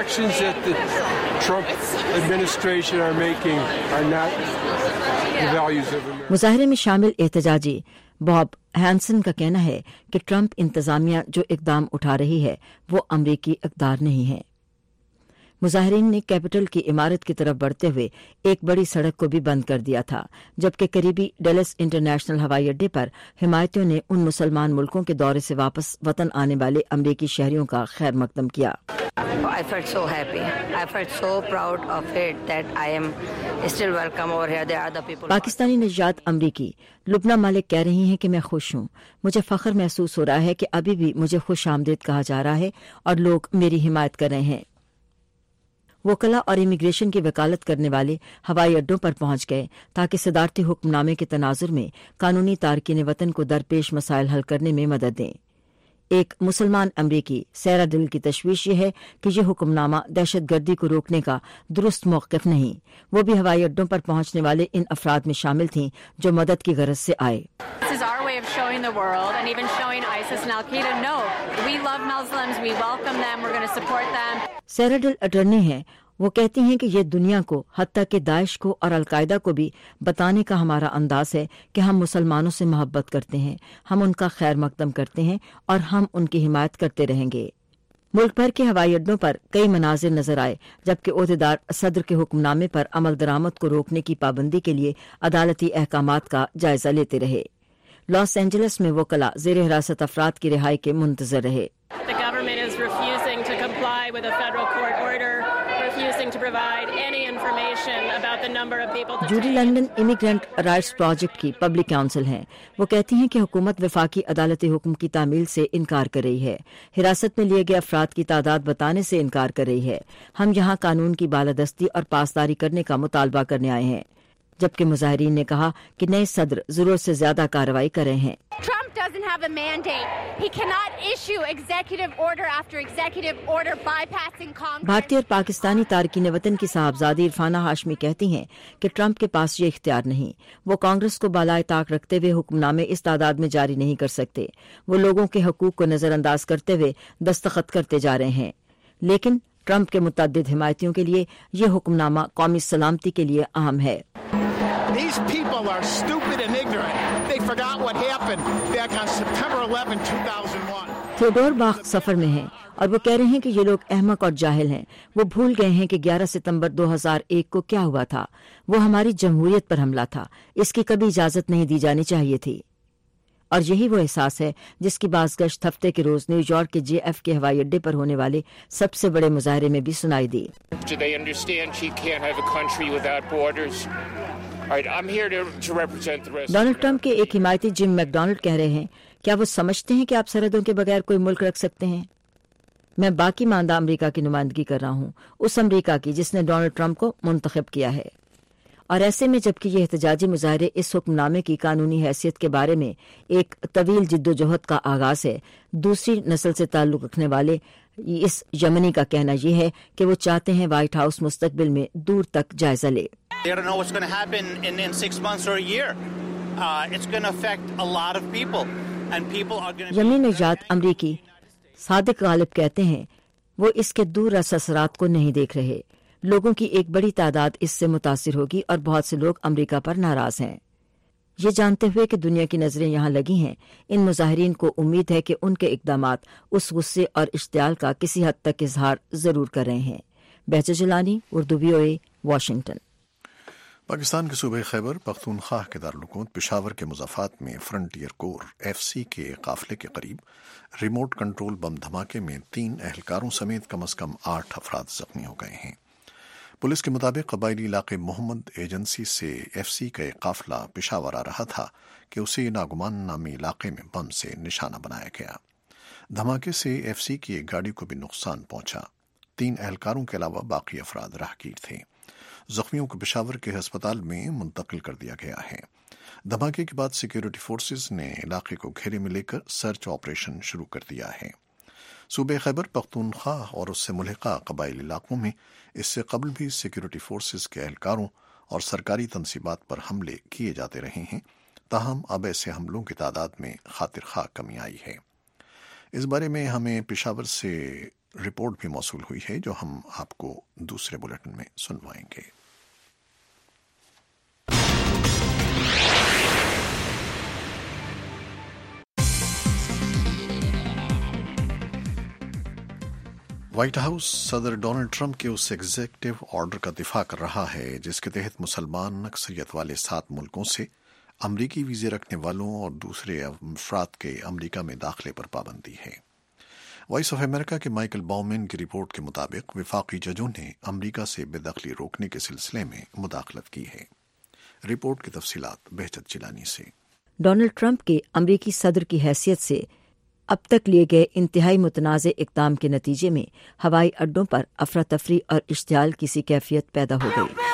مظاہرے میں شامل احتجاجی باب ہینسن کا کہنا ہے کہ ٹرمپ انتظامیہ جو اقدام اٹھا رہی ہے وہ امریکی اقدار نہیں ہے۔ مظاہرین نے کیپٹل کی عمارت کی طرف بڑھتے ہوئے ایک بڑی سڑک کو بھی بند کر دیا تھا، جبکہ قریبی ڈلس انٹرنیشنل ہوائی اڈے پر حمایتیوں نے ان مسلمان ملکوں کے دورے سے واپس وطن آنے والے امریکی شہریوں کا خیر مقدم کیا۔ I felt so happy. I felt so proud of it that I am still welcome over here. There are the people. Pakistani نژاد امریکی لبنہ مالک کہہ رہی ہیں کہ میں خوش ہوں، مجھے فخر محسوس ہو رہا ہے کہ ابھی بھی مجھے خوش آمدید کہا جا رہا ہے اور لوگ میری حمایت کر رہے ہیں۔ وکلاء اور امیگریشن کی وکالت کرنے والے ہوائی اڈوں پر پہنچ گئے تاکہ صدارتی حکم نامے کے تناظر میں قانونی تارکین وطن کو درپیش مسائل حل کرنے میں مدد دیں۔ ایک مسلمان امریکی سیرا ڈل کی تشویش یہ ہے کہ یہ حکم نامہ دہشت گردی کو روکنے کا درست موقف نہیں۔ وہ بھی ہوائی اڈوں پر پہنچنے والے ان افراد میں شامل تھیں جو مدد کی غرض سے آئے۔ سیرا ڈل اٹرنی ہیں، وہ کہتی ہیں کہ یہ دنیا کو حتیٰ کہ داعش کو اور القاعدہ کو بھی بتانے کا ہمارا انداز ہے کہ ہم مسلمانوں سے محبت کرتے ہیں، ہم ان کا خیر مقدم کرتے ہیں اور ہم ان کی حمایت کرتے رہیں گے۔ ملک بھر کے ہوائی اڈوں پر کئی مناظر نظر آئے جبکہ عہدیدار صدر کے حکم نامے پر عمل درآمد کو روکنے کی پابندی کے لیے عدالتی احکامات کا جائزہ لیتے رہے۔ لاس اینجلس میں وکلاء زیر حراست افراد کی رہائی کے منتظر رہے۔ Judy London Immigrant Rights Project کی پبلک کونسل ہیں، وہ کہتی ہیں کہ حکومت وفاقی عدالتی حکم کی تعمیل سے انکار کر رہی ہے، حراست میں لیے گئے افراد کی تعداد بتانے سے انکار کر رہی ہے۔ ہم یہاں قانون کی بالادستی اور پاسداری کرنے کا مطالبہ کرنے آئے ہیں، جبکہ مظاہرین نے کہا کہ نئے صدر ضرورت سے زیادہ کارروائی کر رہے ہیں۔ Trump doesn't have a mandate. He cannot issue executive order after executive order bypassing Congress. بھارتی اور پاکستانی تارکین وطن کی صاحبزادی عرفانہ ہاشمی کہتی ہیں کہ ٹرمپ کے پاس یہ اختیار نہیں، وہ کانگریس کو بالائے طاق رکھتے ہوئے حکم نامے اس تعداد میں جاری نہیں کر سکتے، وہ لوگوں کے حقوق کو نظر انداز کرتے ہوئے دستخط کرتے جا رہے ہیں۔ لیکن ٹرمپ کے متعدد حمایتیوں کے لیے یہ حکم نامہ قومی سلامتی کے لیے اہم ہے۔ These people are stupid and ignorant. They forgot what happened back on September eleventh, two thousand one. Theodore Bach سفر میں ہیں اور وہ کہہ رہے ہیں کہ یہ لوگ احمق اور جاہل ہیں، وہ بھول گئے ہیں کہ گیارہ ستمبر دو ہزار ایک کو کیا ہوا تھا، وہ ہماری جمہوریت پر حملہ تھا، اس کی کبھی اجازت نہیں دی جانی چاہیے تھی۔ اور یہی وہ احساس ہے جس کی بازگشت ہفتے کے روز نیو یارک کے جے ایف کے ہوائی اڈے پر ہونے والے سب سے بڑے مظاہرے میں بھی سنائی دی۔ ڈونلڈ ٹرمپ کے ایک حمایتی جم میک ڈونلڈ کہہ رہے ہیں، کیا وہ سمجھتے ہیں کہ آپ سرحدوں کے بغیر کوئی ملک رکھ سکتے ہیں؟ میں باقی ماندہ امریکہ کی نمائندگی کر رہا ہوں، اس امریکہ کی جس نے ڈونلڈ ٹرمپ کو منتخب کیا ہے۔ اور ایسے میں جبکہ یہ احتجاجی مظاہرے اس حکم نامے کی قانونی حیثیت کے بارے میں ایک طویل جد و جہد کا آغاز ہے، دوسری نسل سے تعلق رکھنے والے اس یمنی کا کہنا یہ ہے کہ وہ چاہتے ہیں وائٹ ہاؤس مستقبل میں دور تک جائزہ لے۔ یمنی نژاد امریکی صادق غالب کہتے ہیں وہ اس کے دور رس اثرات کو نہیں دیکھ رہے، لوگوں کی ایک بڑی تعداد اس سے متاثر ہوگی اور بہت سے لوگ امریکہ پر ناراض ہیں۔ یہ جانتے ہوئے کہ دنیا کی نظریں یہاں لگی ہیں، ان مظاہرین کو امید ہے کہ ان کے اقدامات اس غصے اور اشتعال کا کسی حد تک اظہار ضرور کر رہے ہیں۔ Behjat Gilani, Urdu V O A, Washington. Pakistan کے صوبہ خیبر پختونخوا کے دارالحکومت پشاور کے مضافات میں فرنٹیئر کور ایف سی کے قافلے کے قریب ریموٹ کنٹرول بم دھماکے میں تین اہلکاروں سمیت کم از کم آٹھ افراد زخمی ہو گئے ہیں۔ پولیس کے مطابق قبائلی علاقے محمد ایجنسی سے ایف سی کا ایک قافلہ پشاور آ رہا تھا کہ اسے ناگمان نامی علاقے میں بم سے نشانہ بنایا گیا۔ دھماکے سے ایف سی کی ایک گاڑی کو بھی نقصان پہنچا۔ تین اہلکاروں کے علاوہ باقی افراد راہگیر تھے۔ زخمیوں کو پشاور کے ہسپتال میں منتقل کر دیا گیا ہے۔ دھماکے کے بعد سیکیورٹی فورسز نے علاقے کو گھیرے میں لے کر سرچ آپریشن شروع کر دیا ہے۔ صوبہ خیبر پختونخوا اور اس سے ملحقہ قبائلی علاقوں میں اس سے قبل بھی سیکیورٹی فورسز کے اہلکاروں اور سرکاری تنصیبات پر حملے کیے جاتے رہے ہیں، تاہم اب ایسے حملوں کی تعداد میں خاطر خواہ کمی آئی ہے۔ اس بارے میں ہمیں پشاور سے رپورٹ بھی موصول ہوئی ہے جو ہم آپ کو دوسرے بلیٹن میں سنوائیں گے۔ وائٹ ہاؤس صدر ڈونلڈ ٹرمپ کے اس ایگزیکٹو آرڈر کا دفاع کر رہا ہے جس کے تحت مسلمان اکثریت والے سات ملکوں سے امریکی ویزے رکھنے والوں اور دوسرے افراد کے امریکہ میں داخلے پر پابندی ہے۔ وائس آف امریکہ کے مائیکل باؤمن کی رپورٹ کے مطابق وفاقی ججوں نے امریکہ سے بے دخلی روکنے کے سلسلے میں مداخلت کی ہے۔ رپورٹ کی تفصیلات بہجت جیلانی سے۔ ڈونلڈ ٹرمپ کے امریکی صدر کی حیثیت سے اب تک لیے گئے انتہائی متنازع اقدام کے نتیجے میں ہوائی اڈوں پر افراتفری اور اشتعال کی سی کیفیت پیدا ہو گئی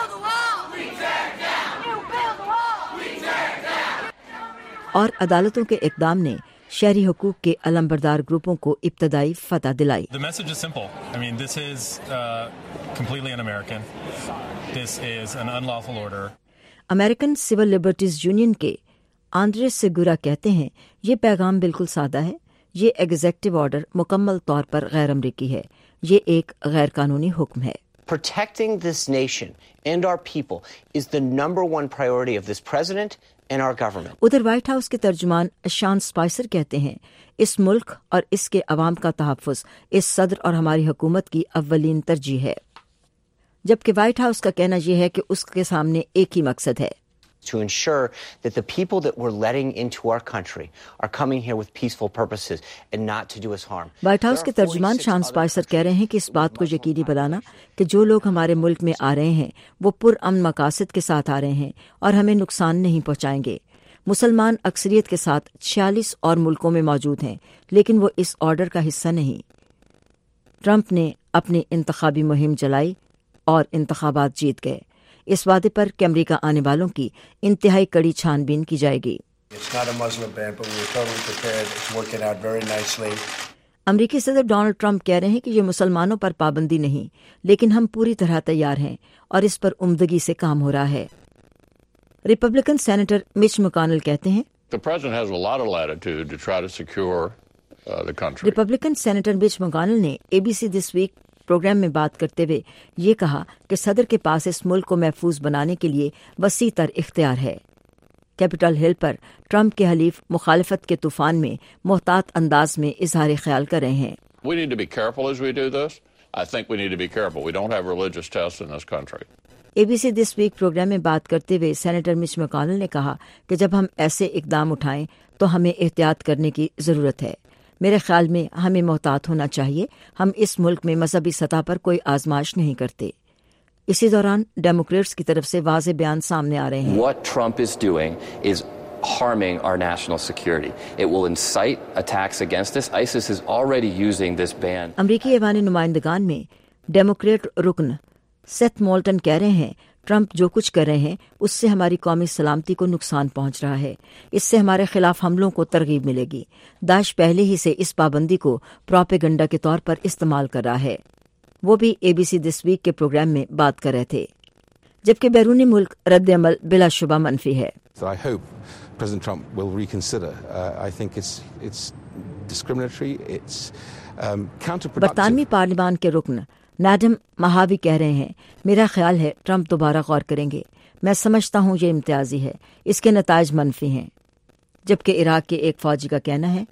اور عدالتوں کے اقدام نے شہری حقوق کے علمبردار گروپوں کو ابتدائی فتح دلائی۔ The message is simple. I mean, this is uh, completely un-American. This is an unlawful order. American Civil Liberties Union کے آندریس سیگورا کہتے ہیں یہ پیغام بالکل سادہ ہے، یہ ایگزیکٹو آرڈر مکمل طور پر غیر امریکی ہے، یہ ایک غیر قانونی حکم ہے۔ Protecting this nation and our people is the number one priority of this president and our government. ادھر وائٹ ہاؤس کے ترجمان شان سپائسر کہتے ہیں اس ملک اور اس کے عوام کا تحفظ اس صدر اور ہماری حکومت کی اولین ترجیح ہے، جبکہ وائٹ ہاؤس کا کہنا یہ ہے کہ اس کے سامنے ایک ہی مقصد ہے، to ensure that the people that we're letting into our country are coming here with peaceful purposes and not to do us harm. White House کے ترجمان شان سپائسر کہہ رہے ہیں کہ اس بات کو یقینی بنانا کہ جو لوگ ہمارے ملک میں آ رہے ہیں وہ پرامن مقاصد کے ساتھ آ رہے ہیں اور ہمیں نقصان نہیں پہنچائیں گے۔ مسلمان اکثریت کے ساتھ چھیالیس اور ملکوں میں موجود ہیں لیکن وہ اس آرڈر کا حصہ نہیں۔ ٹرمپ نے اپنی انتخابی مہم چلائی اور انتخابات جیت گئے۔ اس وعدے پر کہ امریکہ آنے والوں کی انتہائی کڑی چھان بین کی جائے گی۔ امریکی صدر ڈونلڈ ٹرمپ کہہ رہے ہیں کہ یہ مسلمانوں پر پابندی نہیں، لیکن ہم پوری طرح تیار ہیں اور اس پر عمدگی سے کام ہو رہا ہے۔ ریپبلکن سینیٹر مچ مکانل کہتے ہیں ریپبلکن سینیٹر مچ مکانل نے A B C This Week program میں بات کرتے ہوئے یہ کہا کہ صدر کے پاس اس ملک کو محفوظ بنانے کے لیے وسیع تر اختیار ہے۔ کیپٹل ہل پر ٹرمپ کے حلیف مخالفت کے طوفان میں محتاط انداز میں اظہار خیال کر رہے ہیں۔ A B C This Week program میں بات کرتے ہوئے سینیٹر مچ مکانل نے کہا کہ جب ہم ایسے اقدام اٹھائیں تو ہمیں احتیاط کرنے کی ضرورت ہے۔ میرے خیال میں ہمیں محتاط ہونا چاہیے، ہم اس ملک میں مذہبی سطح پر کوئی آزمائش نہیں کرتے۔ اسی دوران ڈیموکریٹس کی طرف سے واضح بیان سامنے آ رہے ہیں۔ What Trump is doing is harming our national security. It will incite attacks against us. ISIS is already using this ban. امریکی ایوان نمائندگان میں ڈیموکریٹ رکن سیتھ مولٹن کہہ رہے ہیں ٹرمپ جو کچھ کر رہے ہیں اس سے ہماری قومی سلامتی کو نقصان پہنچ رہا ہے، اس سے ہمارے خلاف حملوں کو ترغیب ملے گی۔ داعش پہلے ہی سے اس پابندی کو پروپیگنڈا کے طور پر استعمال کر رہا ہے۔ وہ بھی A B C This Week کے پروگرام میں بات کر رہے تھے، جبکہ بیرونی ملک رد عمل بلا شبہ منفی ہے۔ So I hope President Trump will reconsider. Uh, I think it's it's discriminatory. It's um, counterproductive. برطانوی پارلیمان کے رکن ناڈم مہاوی کہہ رہے ہیں میرا خیال ہے ٹرمپ دوبارہ غور کریں گے، میں سمجھتا ہوں یہ امتیازی ہے، اس کے نتائج منفی ہیں، جبکہ عراق کے ایک فوجی کا کہنا ہے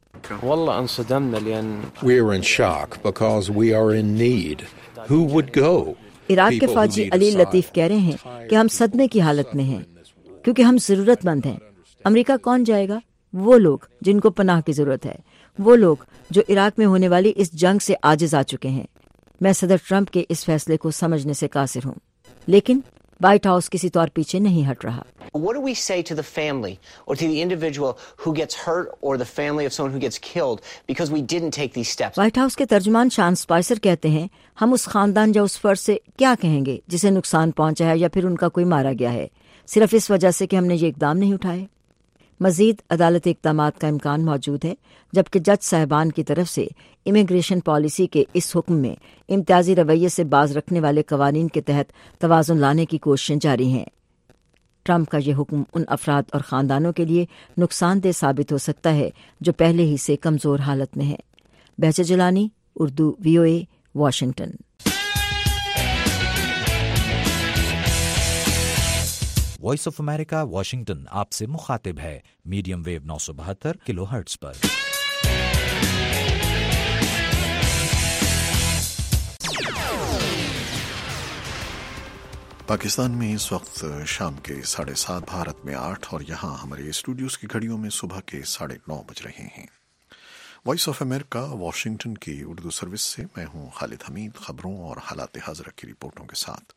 عراق کے فوجی علی لطیف کہہ رہے ہیں کہ ہم صدمے کی حالت میں ہیں کیونکہ ہم ضرورت مند ہیں۔ امریکہ کون جائے گا؟ وہ لوگ جن کو پناہ کی ضرورت ہے، وہ لوگ جو عراق میں ہونے والی اس جنگ سے عاجز آ چکے ہیں۔ میں صدر ٹرمپ کے اس فیصلے کو سمجھنے سے قاصر ہوں، لیکن وائٹ ہاؤس کسی طور پیچھے نہیں ہٹ رہا۔ What do we say to the family or to the individual who gets hurt or the family of someone who gets killed because we didn't take these steps? White House کے ترجمان شان سپائسر کہتے ہیں ہم اس خاندان یا اس فرد سے کیا کہیں گے جسے نقصان پہنچا ہے یا پھر ان کا کوئی مارا گیا ہے، صرف اس وجہ سے کہ ہم نے یہ اقدام نہیں اٹھائے۔ مزید عدالتی اقدامات کا امکان موجود ہے، جبکہ جج صاحبان کی طرف سے امیگریشن پالیسی کے اس حکم میں امتیازی رویے سے باز رکھنے والے قوانین کے تحت توازن لانے کی کوششیں جاری ہیں۔ ٹرمپ کا یہ حکم ان افراد اور خاندانوں کے لیے نقصان دہ ثابت ہو سکتا ہے جو پہلے ہی سے کمزور حالت میں ہیں۔ Behjat Gilani, Urdu VOA, Washington. Voice of America Washington आपसे मुखातिब है मीडियम वेव नौ सौ बहत्तर किलो हर्ट्ज पर। पाकिस्तान में इस वक्त शाम के साढ़े सात, भारत में आठ और यहाँ हमारे स्टूडियोज की घड़ियों में सुबह के साढ़े नौ बज रहे हैं। वॉइस ऑफ अमेरिका वाशिंगटन की उर्दू सर्विस से मैं हूँ खालिद हमीद, खबरों और हालात हाज़िरा की रिपोर्टों के साथ।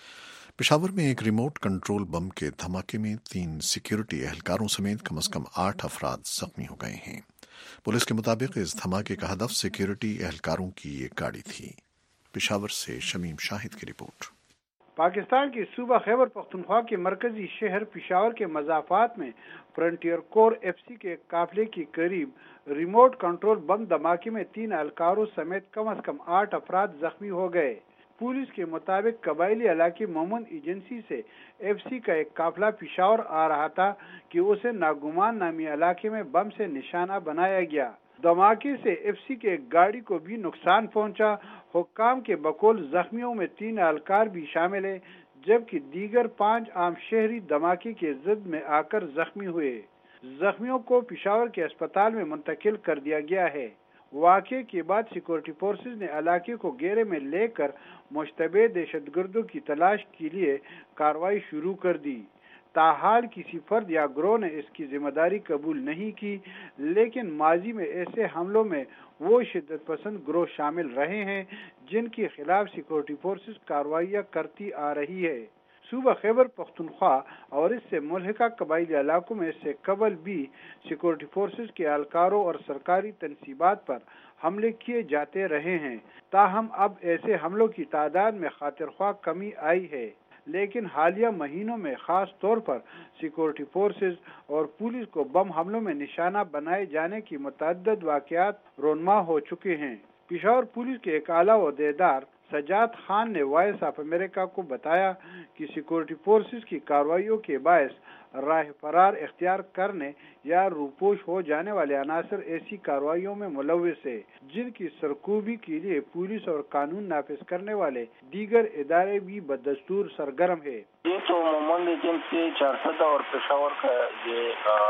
पेशावर में एक रिमोट कंट्रोल बम के धमाके में तीन सिक्योरिटी एहलकारों समेत कम से कम आठ अफराद जख्मी हो गए हैं। पुलिस के मुताबिक इस धमाके का हदफ सिक्योरिटी एहलकारों की एक गाड़ी थी। पेशावर से शमीम शाहिद की रिपोर्ट। पाकिस्तान की सूबा खैबर पख्तूनख्वा के मरकजी शहर पेशावर के मज़ाफ़ात में फ्रंटियर कोर एफ सी के काफिले के करीब रिमोट कंट्रोल बम धमाके में तीन एहलकारों समेत कम से कम आठ अफराद जख्मी हो गए। पुलिस के मुताबिक कबायली इलाके मोमन एजेंसी से एफ सी का एक काफिला पेशावर आ रहा था कि उसे नागुमान नामी इलाके में बम से निशाना बनाया गया। धमाके से एफ सी के एक गाड़ी को भी नुकसान पहुंचा। हुक्काम के बकौल जख्मियों में तीन एहलकार भी शामिल है, जबकि दीगर पांच आम शहरी धमाके के जद में आकर जख्मी हुए। जख्मियों को पेशावर के अस्पताल में मुंतकिल कर दिया गया है। वाक़े के बाद सिक्योरिटी फोर्सेज ने इलाके को घेरे में लेकर मुश्तबे दहशतगर्दों की तलाश के लिए कार्रवाई शुरू कर दी। ताहाल किसी फर्द या ग्रोह ने इसकी जिम्मेदारी कबूल नहीं की, लेकिन माजी में ऐसे हमलों में वो शिद्दत पसंद ग्रोह शामिल रहे हैं जिनके खिलाफ सिक्योरिटी फोर्सेज कार्रवाइयाँ करती आ रही है। सूबा खैबर पख्तूनख्वा और इससे मुल्हिका कबायली इलाकों में इससे कबल भी सिक्योरिटी फोर्सेज के एहलकारों और सरकारी तनसीबात पर हमले किए जाते रहे हैं। ताहम अब ऐसे हमलों की तादाद में खातिरख्वाह कमी आई है, लेकिन हालिया महीनों में खास तौर पर सिक्योरिटी फोर्सेज और पुलिस को बम हमलों में निशाना बनाए जाने की मुतअद्दिद वाक़यात रोनमा हो चुके हैं। पेशावर पुलिस के एक आला ओहदेदार सजाद खान ने वॉइस ऑफ अमेरिका को बताया कि सिक्योरिटी फोर्सेज की कार्रवाइयों के बायस राह फरार इख्तियार करने या रूपोश हो जाने वाले अनासर ऐसी कार्रवाइयों में मुलव्विस है, जिनकी सरकूबी के लिए पुलिस और कानून नाफिज करने वाले दीगर इदारे भी बदस्तूर सरगर्म है। ये तो मोमन एजेंसी चारसदा और पेशावर का ये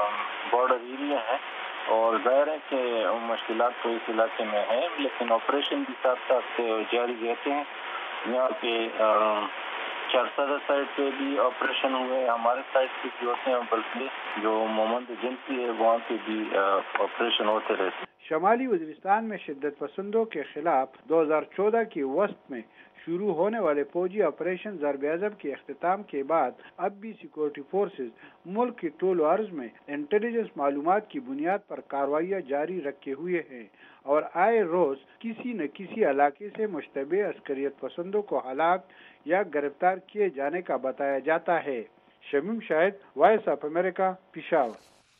बॉर्डर एरिया है और जाहिर है कि मुश्किलात तो इस इलाके में है, लेकिन ऑपरेशन भी साथ साथ जारी रहते हैं। यहाँ पे चारसदा साइड पे भी ऑपरेशन हुए, हमारे साइड पे भी होते हैं, बल्कि जो मोहम्मद एजेंसी है वहाँ पे भी ऑपरेशन होते रहते हैं। शमाली वज़ीरिस्तान में शिद्दत पसंदों के खिलाफ दो हज़ार चौदह की वस्त में शुरू होने वाले फौजी ऑपरेशन ज़र्ब-ए-अज़ब के अख्तिताम के बाद अब भी सिक्योरिटी फोर्सेज मुल्क के टोल अर्ज में इंटेलिजेंस मालूमात की बुनियाद पर कार्रवाइयाँ जारी रखे हुए हैं और आए रोज किसी न किसी इलाके से मुश्तबे अस्करियत पसंदों को हलाक या गिरफ्तार किए जाने का बताया जाता है। Shamim Shahid, Voice of America, Peshawar.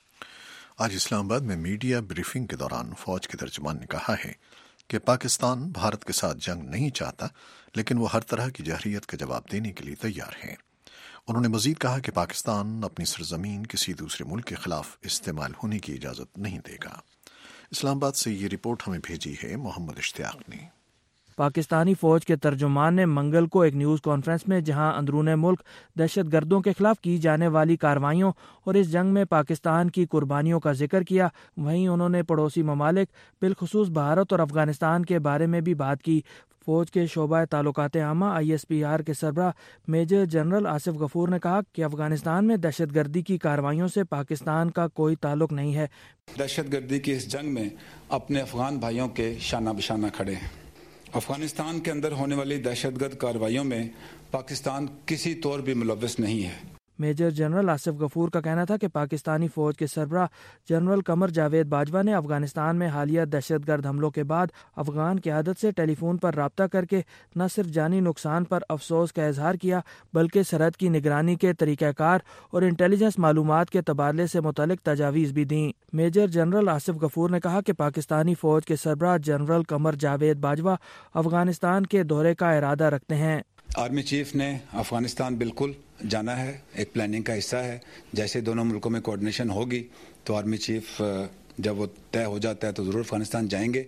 आज इस्लामाबाद में मीडिया ब्रीफिंग के दौरान फौज के तर्जुमान ने कहा है कि पाकिस्तान भारत के साथ जंग नहीं चाहता, लेकिन वो हर तरह की जहरियत का जवाब देने के लिए तैयार है। उन्होंने मजीद कहा कि पाकिस्तान अपनी सरजमीन किसी दूसरे मुल्क के खिलाफ इस्तेमाल होने की इजाज़त नहीं देगा। इस्लामाबाद से ये रिपोर्ट हमें भेजी है मोहम्मद इश्तियाक ने। पाकिस्तानी फौज के तर्जुमान ने मंगल को एक न्यूज़ कॉन्फ्रेंस में जहां अंदरूने मुल्क दहशत गर्दों के खिलाफ की जाने वाली कार्रवाइयों और इस जंग में पाकिस्तान की कुर्बानियों का जिक्र किया, वहीं उन्होंने पड़ोसी ममालिक बिलखुसूस भारत और अफगानिस्तान के बारे में भी बात की। फौज के शोबा ताल्लुकात आमा आई एस पी आर के सरबराह मेजर जनरल आसिफ गफूर ने कहा कि अफगानिस्तान में दहशत गर्दी की कार्रवाइयों से पाकिस्तान का कोई ताल्लुक नहीं है। दहशत गर्दी की इस जंग में अपने अफगान भाइयों के शाना बिशाना खड़े हैं। अफगानिस्तान के अंदर होने वाली दहशतगर्द कार्रवाइयों में पाकिस्तान किसी तौर भी मुलव्वस नहीं है। मेजर जनरल आसिफ गफूर का कहना था कि पाकिस्तानी फौज के सरबराह जनरल कमर जावेद बाजवा ने अफगानिस्तान में हालिया दहशतगर्द हमलों के बाद अफगान क़यादत से टेलीफोन पर राब्ता करके न सिर्फ जानी नुकसान पर अफसोस का इजहार किया, बल्कि सरहद की निगरानी के तरीक़ाकार और इंटेलिजेंस मालूमात के तबादले से मुतल्लिक तजावीज़ भी दी। मेजर जनरल आसिफ गफूर ने कहा कि पाकिस्तानी फौज के सरबराह जनरल कमर जावेद बाजवा अफगानिस्तान के दौरे का इरादा रखते हैं। आर्मी चीफ ने अफगानिस्तान बिल्कुल जाना है, एक प्लानिंग का हिस्सा है। जैसे दोनों मुल्कों में कोऑर्डिनेशन होगी तो आर्मी चीफ जब वो तय हो जाता है तो ज़रूर अफगानिस्तान जाएंगे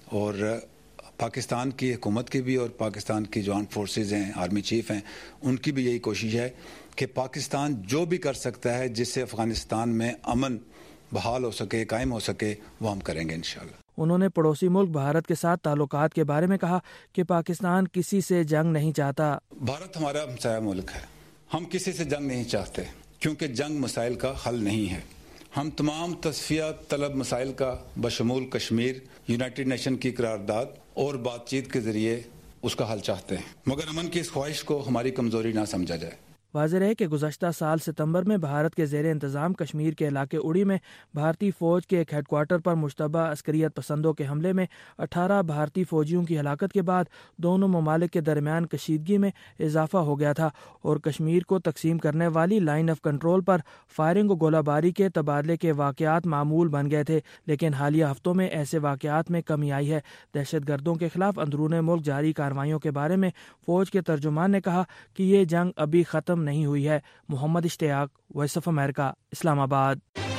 اور پاکستان کی حکومت کی بھی اور پاکستان کی جو آرم فورسز ہیں، آرمی چیف ہیں، ان کی بھی یہی کوشش ہے کہ پاکستان جو بھی کر سکتا ہے جس سے افغانستان میں امن بحال ہو سکے، قائم ہو سکے، وہ ہم کریں گے انشاءاللہ۔ انہوں نے پڑوسی ملک بھارت کے ساتھ تعلقات کے بارے میں کہا کہ پاکستان کسی سے جنگ نہیں چاہتا۔ بھارت ہمارا ہمسایہ ملک ہے، ہم کسی سے جنگ نہیں چاہتے کیونکہ جنگ مسائل کا حل نہیں ہے۔ ہم تمام تصفیہ طلب مسائل کا بشمول کشمیر یونائٹڈ نیشن کی قرارداد اور بات چیت کے ذریعے اس کا حل چاہتے ہیں، مگر امن کی اس خواہش کو ہماری کمزوری نہ سمجھا جائے۔ واضح ہے کہ گزشتہ سال ستمبر میں بھارت کے زیر انتظام کشمیر کے علاقے اڑی میں بھارتی فوج کے ایک ہیڈ کوارٹر پر مشتبہ عسکریت پسندوں کے حملے میں اٹھارہ بھارتی فوجیوں کی ہلاکت کے بعد دونوں ممالک کے درمیان کشیدگی میں اضافہ ہو گیا تھا اور کشمیر کو تقسیم کرنے والی لائن آف کنٹرول پر فائرنگ و گولہ باری کے تبادلے کے واقعات معمول بن گئے تھے، لیکن حالیہ ہفتوں میں ایسے واقعات میں کمی آئی ہے۔ دہشت گردوں کے خلاف اندرون ملک جاری کارروائیوں کے بارے میں فوج کے ترجمان نے کہا کہ یہ جنگ ابھی ختم نہیں ہوئی ہے۔ محمد اشتیاق، وائس آف امریکہ، اسلام آباد۔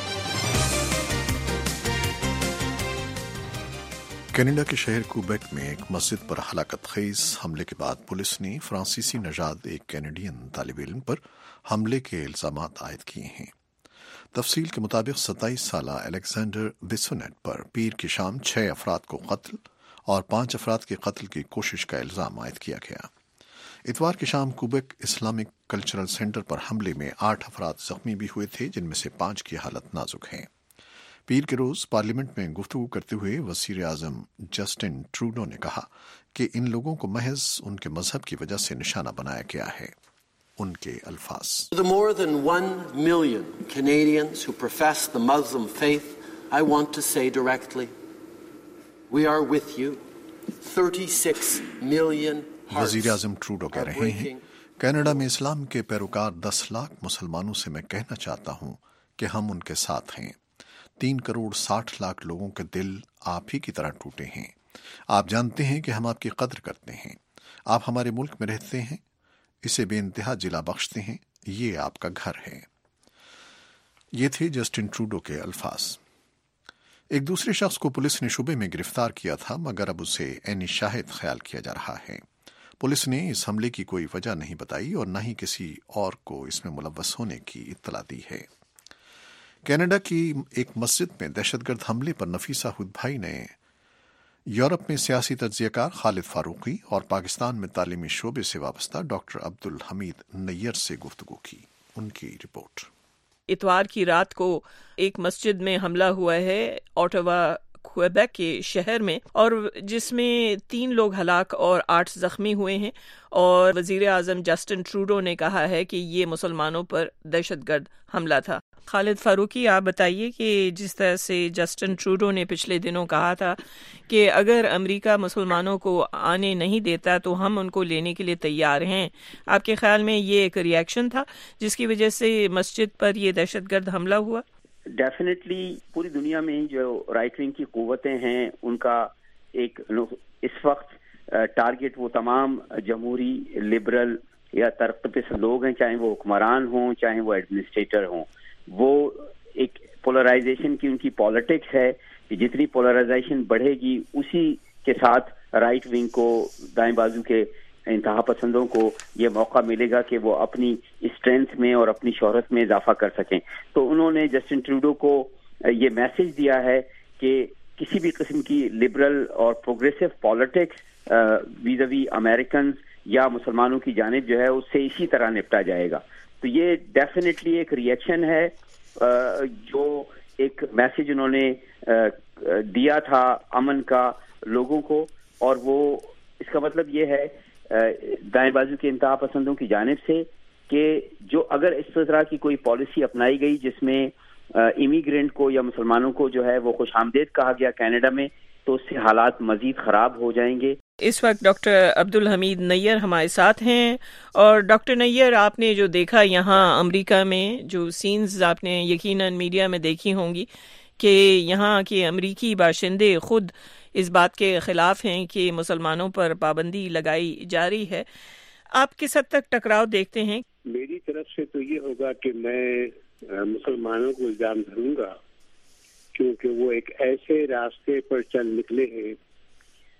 کینیڈا کے شہر کوبیک میں ایک مسجد پر ہلاکت خیز حملے کے بعد پولیس نے فرانسیسی نژاد ایک کینیڈین طالب علم پر حملے کے الزامات عائد کیے ہیں۔ تفصیل کے مطابق ستائیس سالہ الیگزینڈر بیسونیٹ پر پیر کی شام چھ افراد کو قتل اور پانچ افراد کے قتل کی کوشش کا الزام عائد کیا گیا۔ اتوار کی شام کوبیک اسلامک کلچرل سینٹر پر حملے میں آٹھ افراد زخمی بھی ہوئے تھے، جن میں سے پانچ کی حالت نازک ہے۔ پیر کے روز پارلیمنٹ میں گفتگو کرتے ہوئے وزیر اعظم جسٹن ٹروڈو نے کہا کہ ان لوگوں کو محض ان کے مذہب کی وجہ سے نشانہ بنایا گیا ہے۔ ان کے الفاظ: To the more than one million Canadians who profess the Muslim faith, I want to say directly, we are with you. thirty-six million وزیر اعظم ٹروڈو کہہ رہے ہیں کینیڈا میں اسلام کے پیروکار دس لاکھ مسلمانوں سے میں کہنا چاہتا ہوں کہ ہم ان کے ساتھ ہیں۔ تین کروڑ ساٹھ لاکھ لوگوں کے دل آپ ہی کی طرح ٹوٹے ہیں۔ آپ جانتے ہیں کہ ہم آپ کی قدر کرتے ہیں۔ آپ ہمارے ملک میں رہتے ہیں، اسے بے انتہا جلا بخشتے ہیں، یہ آپ کا گھر ہے۔ یہ تھے جسٹن ٹروڈو کے الفاظ۔ ایک دوسرے شخص کو پولیس نے شبے میں گرفتار کیا تھا، مگر اب اسے عینی شاہد خیال کیا جا رہا ہے۔ پولیس نے اس حملے کی کوئی وجہ نہیں بتائی اور نہ ہی کسی اور کو اس میں ملوث ہونے کی اطلاع دی ہے۔ کینیڈا کی ایک مسجد میں دہشت گرد حملے پر نفیسہ ہد بھائی نے یورپ میں سیاسی تجزیہ کار خالد فاروقی اور پاکستان میں تعلیمی شعبے سے وابستہ ڈاکٹر عبدالحمید نیر سے گفتگو کی۔ ان کی رپورٹ۔ اتوار کی رات کو ایک مسجد میں حملہ ہوا ہے اوٹاوا کویبیک کے شہر میں، اور جس میں تین لوگ ہلاک اور آٹھ زخمی ہوئے ہیں، اور وزیر اعظم جسٹن ٹروڈو نے کہا ہے کہ یہ مسلمانوں پر دہشت گرد حملہ تھا۔ خالد فاروقی، آپ بتائیے کہ جس طرح سے جسٹن ٹروڈو نے پچھلے دنوں کہا تھا کہ اگر امریکہ مسلمانوں کو آنے نہیں دیتا تو ہم ان کو لینے کے لیے تیار ہیں، آپ کے خیال میں یہ ایک ری ایکشن تھا جس کی وجہ سے مسجد پر یہ دہشت گرد حملہ ہوا؟ ڈیفینیٹلی پوری دنیا میں جو رائٹ ونگ کی قوتیں ہیں ان کا ایک اس وقت ٹارگٹ وہ تمام جمہوری، لبرل یا ترقی پسند لوگ ہیں، چاہے وہ حکمران ہوں چاہے وہ ایڈمنسٹریٹر ہوں۔ وہ ایک پولرائزیشن کی ان کی پالیٹکس ہے کہ جتنی پولرائزیشن بڑھے گی اسی کے ساتھ رائٹ ونگ کو، دائیں بازو کے انتہا پسندوں کو یہ موقع ملے گا کہ وہ اپنی اسٹرینتھ میں اور اپنی شہرت میں اضافہ کر سکیں۔ تو انہوں نے جسٹن ٹروڈو کو یہ میسج دیا ہے کہ کسی بھی قسم کی لبرل اور progressive politics vis-a-vis Americans یا مسلمانوں کی جانب جو ہے اس سے اسی طرح نپٹا جائے گا۔ تو یہ ڈیفینیٹلی ایک ری ایکشن ہے، جو ایک میسج انہوں نے دیا تھا امن کا لوگوں کو، اور وہ اس کا مطلب یہ ہے دائیں بازو کے انتہا پسندوں کی جانب سے کہ جو اگر اس طرح کی کوئی پالیسی اپنائی گئی جس میں امیگرینٹ کو یا مسلمانوں کو جو ہے وہ خوش آمدید کہا گیا کینیڈا میں، تو اس سے حالات مزید خراب ہو جائیں گے۔ اس وقت ڈاکٹر عبدالحمید نیر ہمارے ساتھ ہیں، اور ڈاکٹر نیر، آپ نے جو دیکھا یہاں امریکہ میں، جو سینز آپ نے یقیناً میڈیا میں دیکھی ہوں گی کہ یہاں کے امریکی باشندے خود اس بات کے خلاف ہیں کہ مسلمانوں پر پابندی لگائی جا رہی ہے، آپ کس حد تک ٹکراؤ دیکھتے ہیں؟ میری طرف سے تو یہ ہوگا کہ میں مسلمانوں کو الزام دھروں گا، کیونکہ وہ ایک ایسے راستے پر چل نکلے ہیں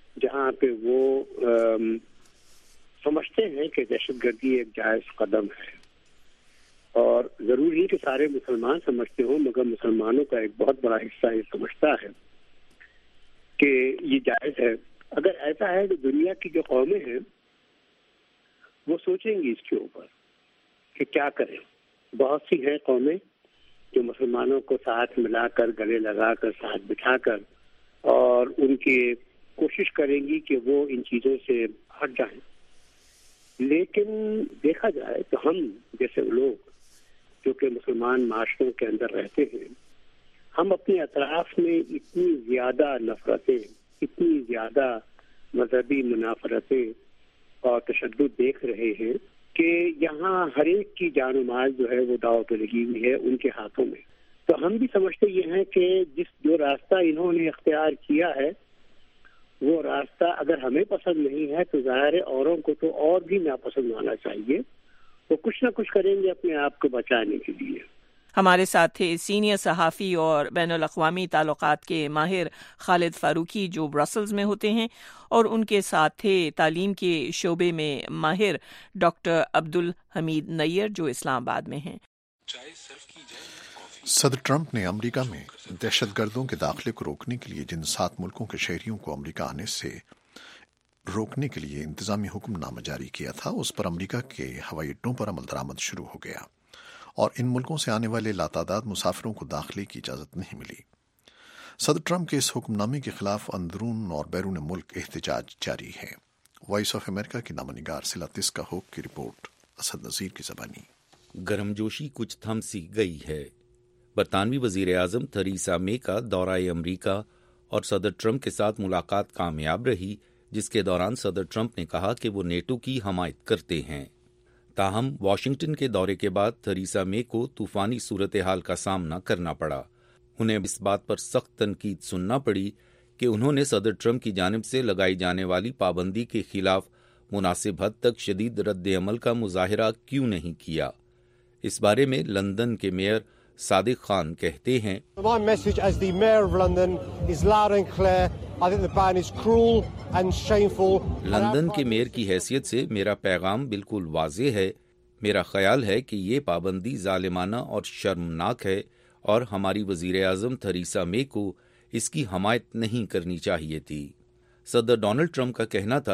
جہاں پہ وہ سمجھتے ہیں کہ دہشت گردی ایک جائز قدم ہے، اور ضروری ہے کہ سارے مسلمان سمجھتے ہوں، مگر مسلمانوں کا ایک بہت بڑا حصہ یہ سمجھتا ہے کہ یہ جائز ہے۔ اگر ایسا ہے تو دنیا کی جو قومیں ہیں وہ سوچیں گی اس کے اوپر کہ کیا کریں۔ بہت سی ہیں قومیں جو مسلمانوں کو ساتھ ملا کر، گلے لگا کر، ساتھ بٹھا کر، اور ان کی کوشش کریں گی کہ وہ ان چیزوں سے ہٹ جائیں۔ لیکن دیکھا جائے تو ہم جیسے لوگ جو کہ مسلمان معاشروں کے اندر رہتے ہیں، ہم اپنے اطراف میں اتنی زیادہ نفرتیں، اتنی زیادہ مذہبی منافرتیں اور تشدد دیکھ رہے ہیں کہ یہاں ہر ایک کی جان و مال جو ہے وہ داؤ پہ لگی ہوئی ہے ان کے ہاتھوں میں۔ تو ہم بھی سمجھتے یہ ہیں کہ جس جو راستہ انہوں نے اختیار کیا ہے وہ راستہ اگر ہمیں پسند نہیں ہے تو ظاہر ہے اوروں کو تو اور بھی ناپسند ہونا چاہیے، وہ کچھ نہ کچھ کریں گے اپنے آپ کو بچانے کے لیے۔ ہمارے ساتھ تھے سینئر صحافی اور بین الاقوامی تعلقات کے ماہر خالد فاروقی جو برسلز میں ہوتے ہیں، اور ان کے ساتھ تھے تعلیم کے شعبے میں ماہر ڈاکٹر عبدالحمید نیر جو اسلام آباد میں ہیں۔ صدر ٹرمپ نے امریکہ میں دہشت گردوں کے داخلے کو روکنے کے لیے جن سات ملکوں کے شہریوں کو امریکہ آنے سے روکنے کے لیے انتظامی حکم نامہ جاری کیا تھا، اس پر امریکہ کے ہوائی اڈوں پر عمل درآمد شروع ہو گیا اور ان ملکوں سے آنے والے لاتعداد مسافروں کو داخلے کی اجازت نہیں ملی۔ صدر ٹرمپ کے اس حکم نامے کے خلاف اندرون اور بیرون ملک احتجاج جاری ہے۔ وائس آف امریکہ کی نامہ نگار سلاتس کا ہوک کی رپورٹ، اسد نذیر کی زبانی۔ گرم جوشی کچھ تھم سی گئی ہے۔ برطانوی وزیر اعظم تھریسا مے کا دورہ امریکہ اور صدر ٹرمپ کے ساتھ ملاقات کامیاب رہی، جس کے دوران صدر ٹرمپ نے کہا کہ وہ نیٹو کی حمایت کرتے ہیں۔ تاہم واشنگٹن کے دورے کے بعد تھریسا مے کو طوفانی صورتحال کا سامنا کرنا پڑا۔ انہیں اس بات پر سخت تنقید سننا پڑی کہ انہوں نے صدر ٹرمپ کی جانب سے لگائی جانے والی پابندی کے خلاف مناسب حد تک شدید رد عمل کا مظاہرہ کیوں نہیں کیا۔ اس بارے میں لندن کے میئر صادق خان کہتے ہیں، My message as the mayor of London is loud and clear. I think the ban is cruel and shameful. London کے میئر کی حیثیت سے میرا پیغام بالکل واضح ہے۔ میرا خیال ہے کہ یہ پابندی ظالمانہ اور شرمناک ہے، اور ہماری وزیر اعظم تھریسا مے کو اس کی حمایت نہیں کرنی چاہیے تھی۔ صدر ڈونلڈ ٹرمپ کا کہنا تھا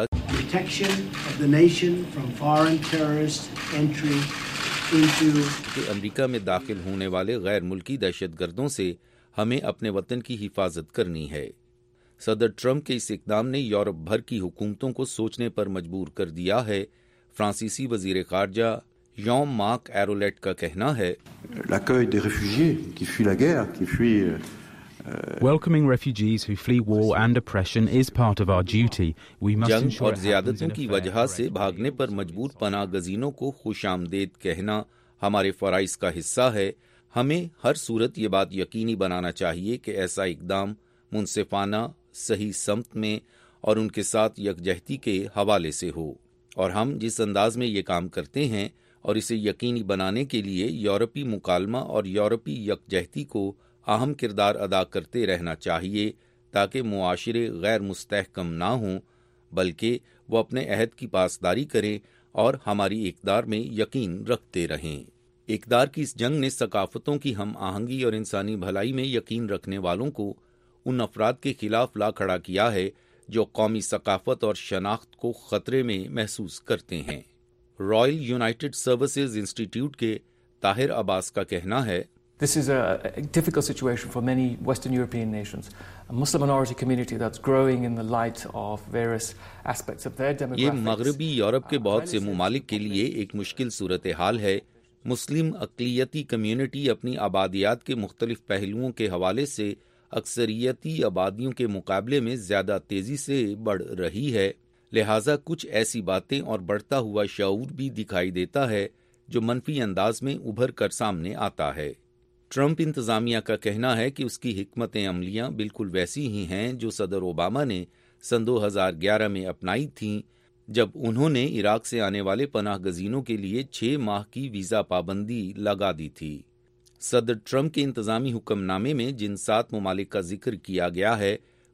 کہ امریکہ میں داخل ہونے والے غیر ملکی دہشت گردوں سے ہمیں اپنے وطن کی حفاظت کرنی ہے۔ صدر ٹرمپ کے اس اقدام نے یورپ بھر کی حکومتوں کو سوچنے پر مجبور کر دیا ہے۔ فرانسیسی وزیر خارجہ یوم مارک ایرولیٹ کا کہنا ہے، l'accueil des réfugiés qui fuient la guerre, qui fuient Welcoming refugees who flee war and oppression is part of our duty. We must جنگ ensure اور it زیادتیوں happens کی in a fair, وجہ سے correct بھاگنے پر مجبور پناہ گزینوں کو خوش آمدید کہنا ہمارے فرائض کا حصہ ہے۔ ہمیں ہر صورت یہ بات یقینی بنانا چاہیے کہ ایسا اقدام منصفانہ، صحیح سمت میں اور ان کے ساتھ یکجہتی کے حوالے سے ہو، اور ہم جس انداز میں یہ کام کرتے ہیں اور اسے یقینی بنانے کے لیے یورپی مکالمہ اور یورپی یکجہتی کو اہم کردار ادا کرتے رہنا چاہیے، تاکہ معاشرے غیر مستحکم نہ ہوں بلکہ وہ اپنے عہد کی پاسداری کریں اور ہماری اقدار میں یقین رکھتے رہیں۔ اقدار کی اس جنگ نے ثقافتوں کی ہم آہنگی اور انسانی بھلائی میں یقین رکھنے والوں کو ان افراد کے خلاف لا کھڑا کیا ہے جو قومی ثقافت اور شناخت کو خطرے میں محسوس کرتے ہیں۔ رائل یونائٹڈ سروسز انسٹیٹیوٹ کے طاہر عباس کا کہنا ہے، This is a, a difficult situation for many Western European nations. A Muslim minority community that's growing in the light of various aspects of their demographics. یہ مغربی یورپ کے بہت سے ممالک کے لیے ایک مشکل صورتحال ہے۔ مسلم اقلیتی کمیونٹی اپنی آبادیات کے مختلف پہلوؤں کے حوالے سے اکثریتی آبادیوں کے مقابلے میں زیادہ تیزی سے بڑھ رہی ہے، لہٰذا کچھ ایسی باتیں اور بڑھتا ہوا شعور بھی دکھائی دیتا ہے جو منفی انداز میں ابھر کر سامنے آتا ہے۔ ٹرمپ انتظامیہ کا کہنا ہے کہ اس کی حکمت عملیاں بالکل ویسی ہی ہیں جو صدر اوباما نے سن دو ہزار گیارہ میں اپنائی تھیں، جب انہوں نے عراق سے آنے والے پناہ گزینوں کے لیے چھ ماہ کی ویزا پابندی لگا دی تھی۔ صدر ٹرمپ کے انتظامی حکم نامے میں جن سات ممالک کا ذکر کیا گیا ہے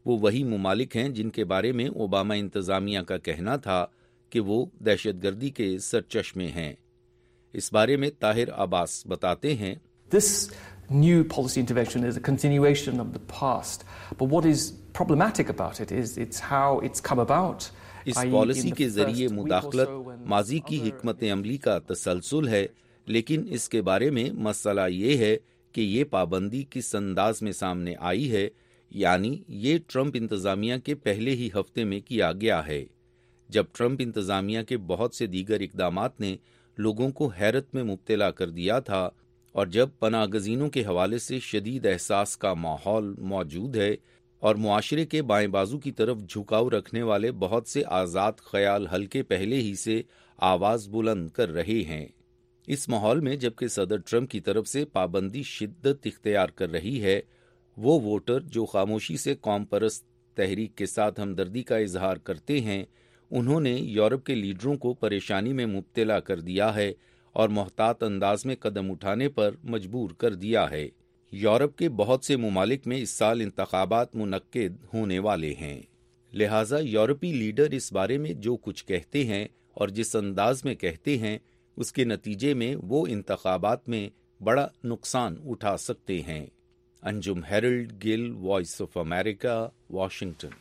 وہ وہی ممالک ہیں جن کے بارے میں اوباما انتظامیہ کا کہنا تھا کہ وہ دہشت گردی کے سرچشمے ہیں۔ اس بارے میں طاہر عباس بتاتے ہیں، This new policy intervention is a continuation of the past, but what is problematic about it is it's how it's come about. اس پالیسی کے ذریعے مداخلت ماضی کی حکمت عملی کا تسلسل ہے، لیکن اس کے بارے میں مسئلہ یہ ہے کہ یہ پابندی کس انداز میں سامنے آئی ہے، یعنی یہ ٹرمپ انتظامیہ کے پہلے ہی ہفتے میں کیا گیا ہے، جب ٹرمپ انتظامیہ کے بہت سے دیگر اقدامات نے لوگوں کو حیرت میں مبتلا کر دیا تھا، اور جب پناہ گزینوں کے حوالے سے شدید احساس کا ماحول موجود ہے اور معاشرے کے بائیں بازو کی طرف جھکاؤ رکھنے والے بہت سے آزاد خیال حلقے پہلے ہی سے آواز بلند کر رہے ہیں۔ اس ماحول میں جبکہ صدر ٹرمپ کی طرف سے پابندی شدت اختیار کر رہی ہے، وہ ووٹر جو خاموشی سے قوم پرست تحریک کے ساتھ ہمدردی کا اظہار کرتے ہیں، انہوں نے یورپ کے لیڈروں کو پریشانی میں مبتلا کر دیا ہے اور محتاط انداز میں قدم اٹھانے پر مجبور کر دیا ہے۔ یورپ کے بہت سے ممالک میں اس سال انتخابات منعقد ہونے والے ہیں، لہٰذا یورپی لیڈر اس بارے میں جو کچھ کہتے ہیں اور جس انداز میں کہتے ہیں، اس کے نتیجے میں وہ انتخابات میں بڑا نقصان اٹھا سکتے ہیں۔ Anjum Harold Gill, Voice of America, Washington.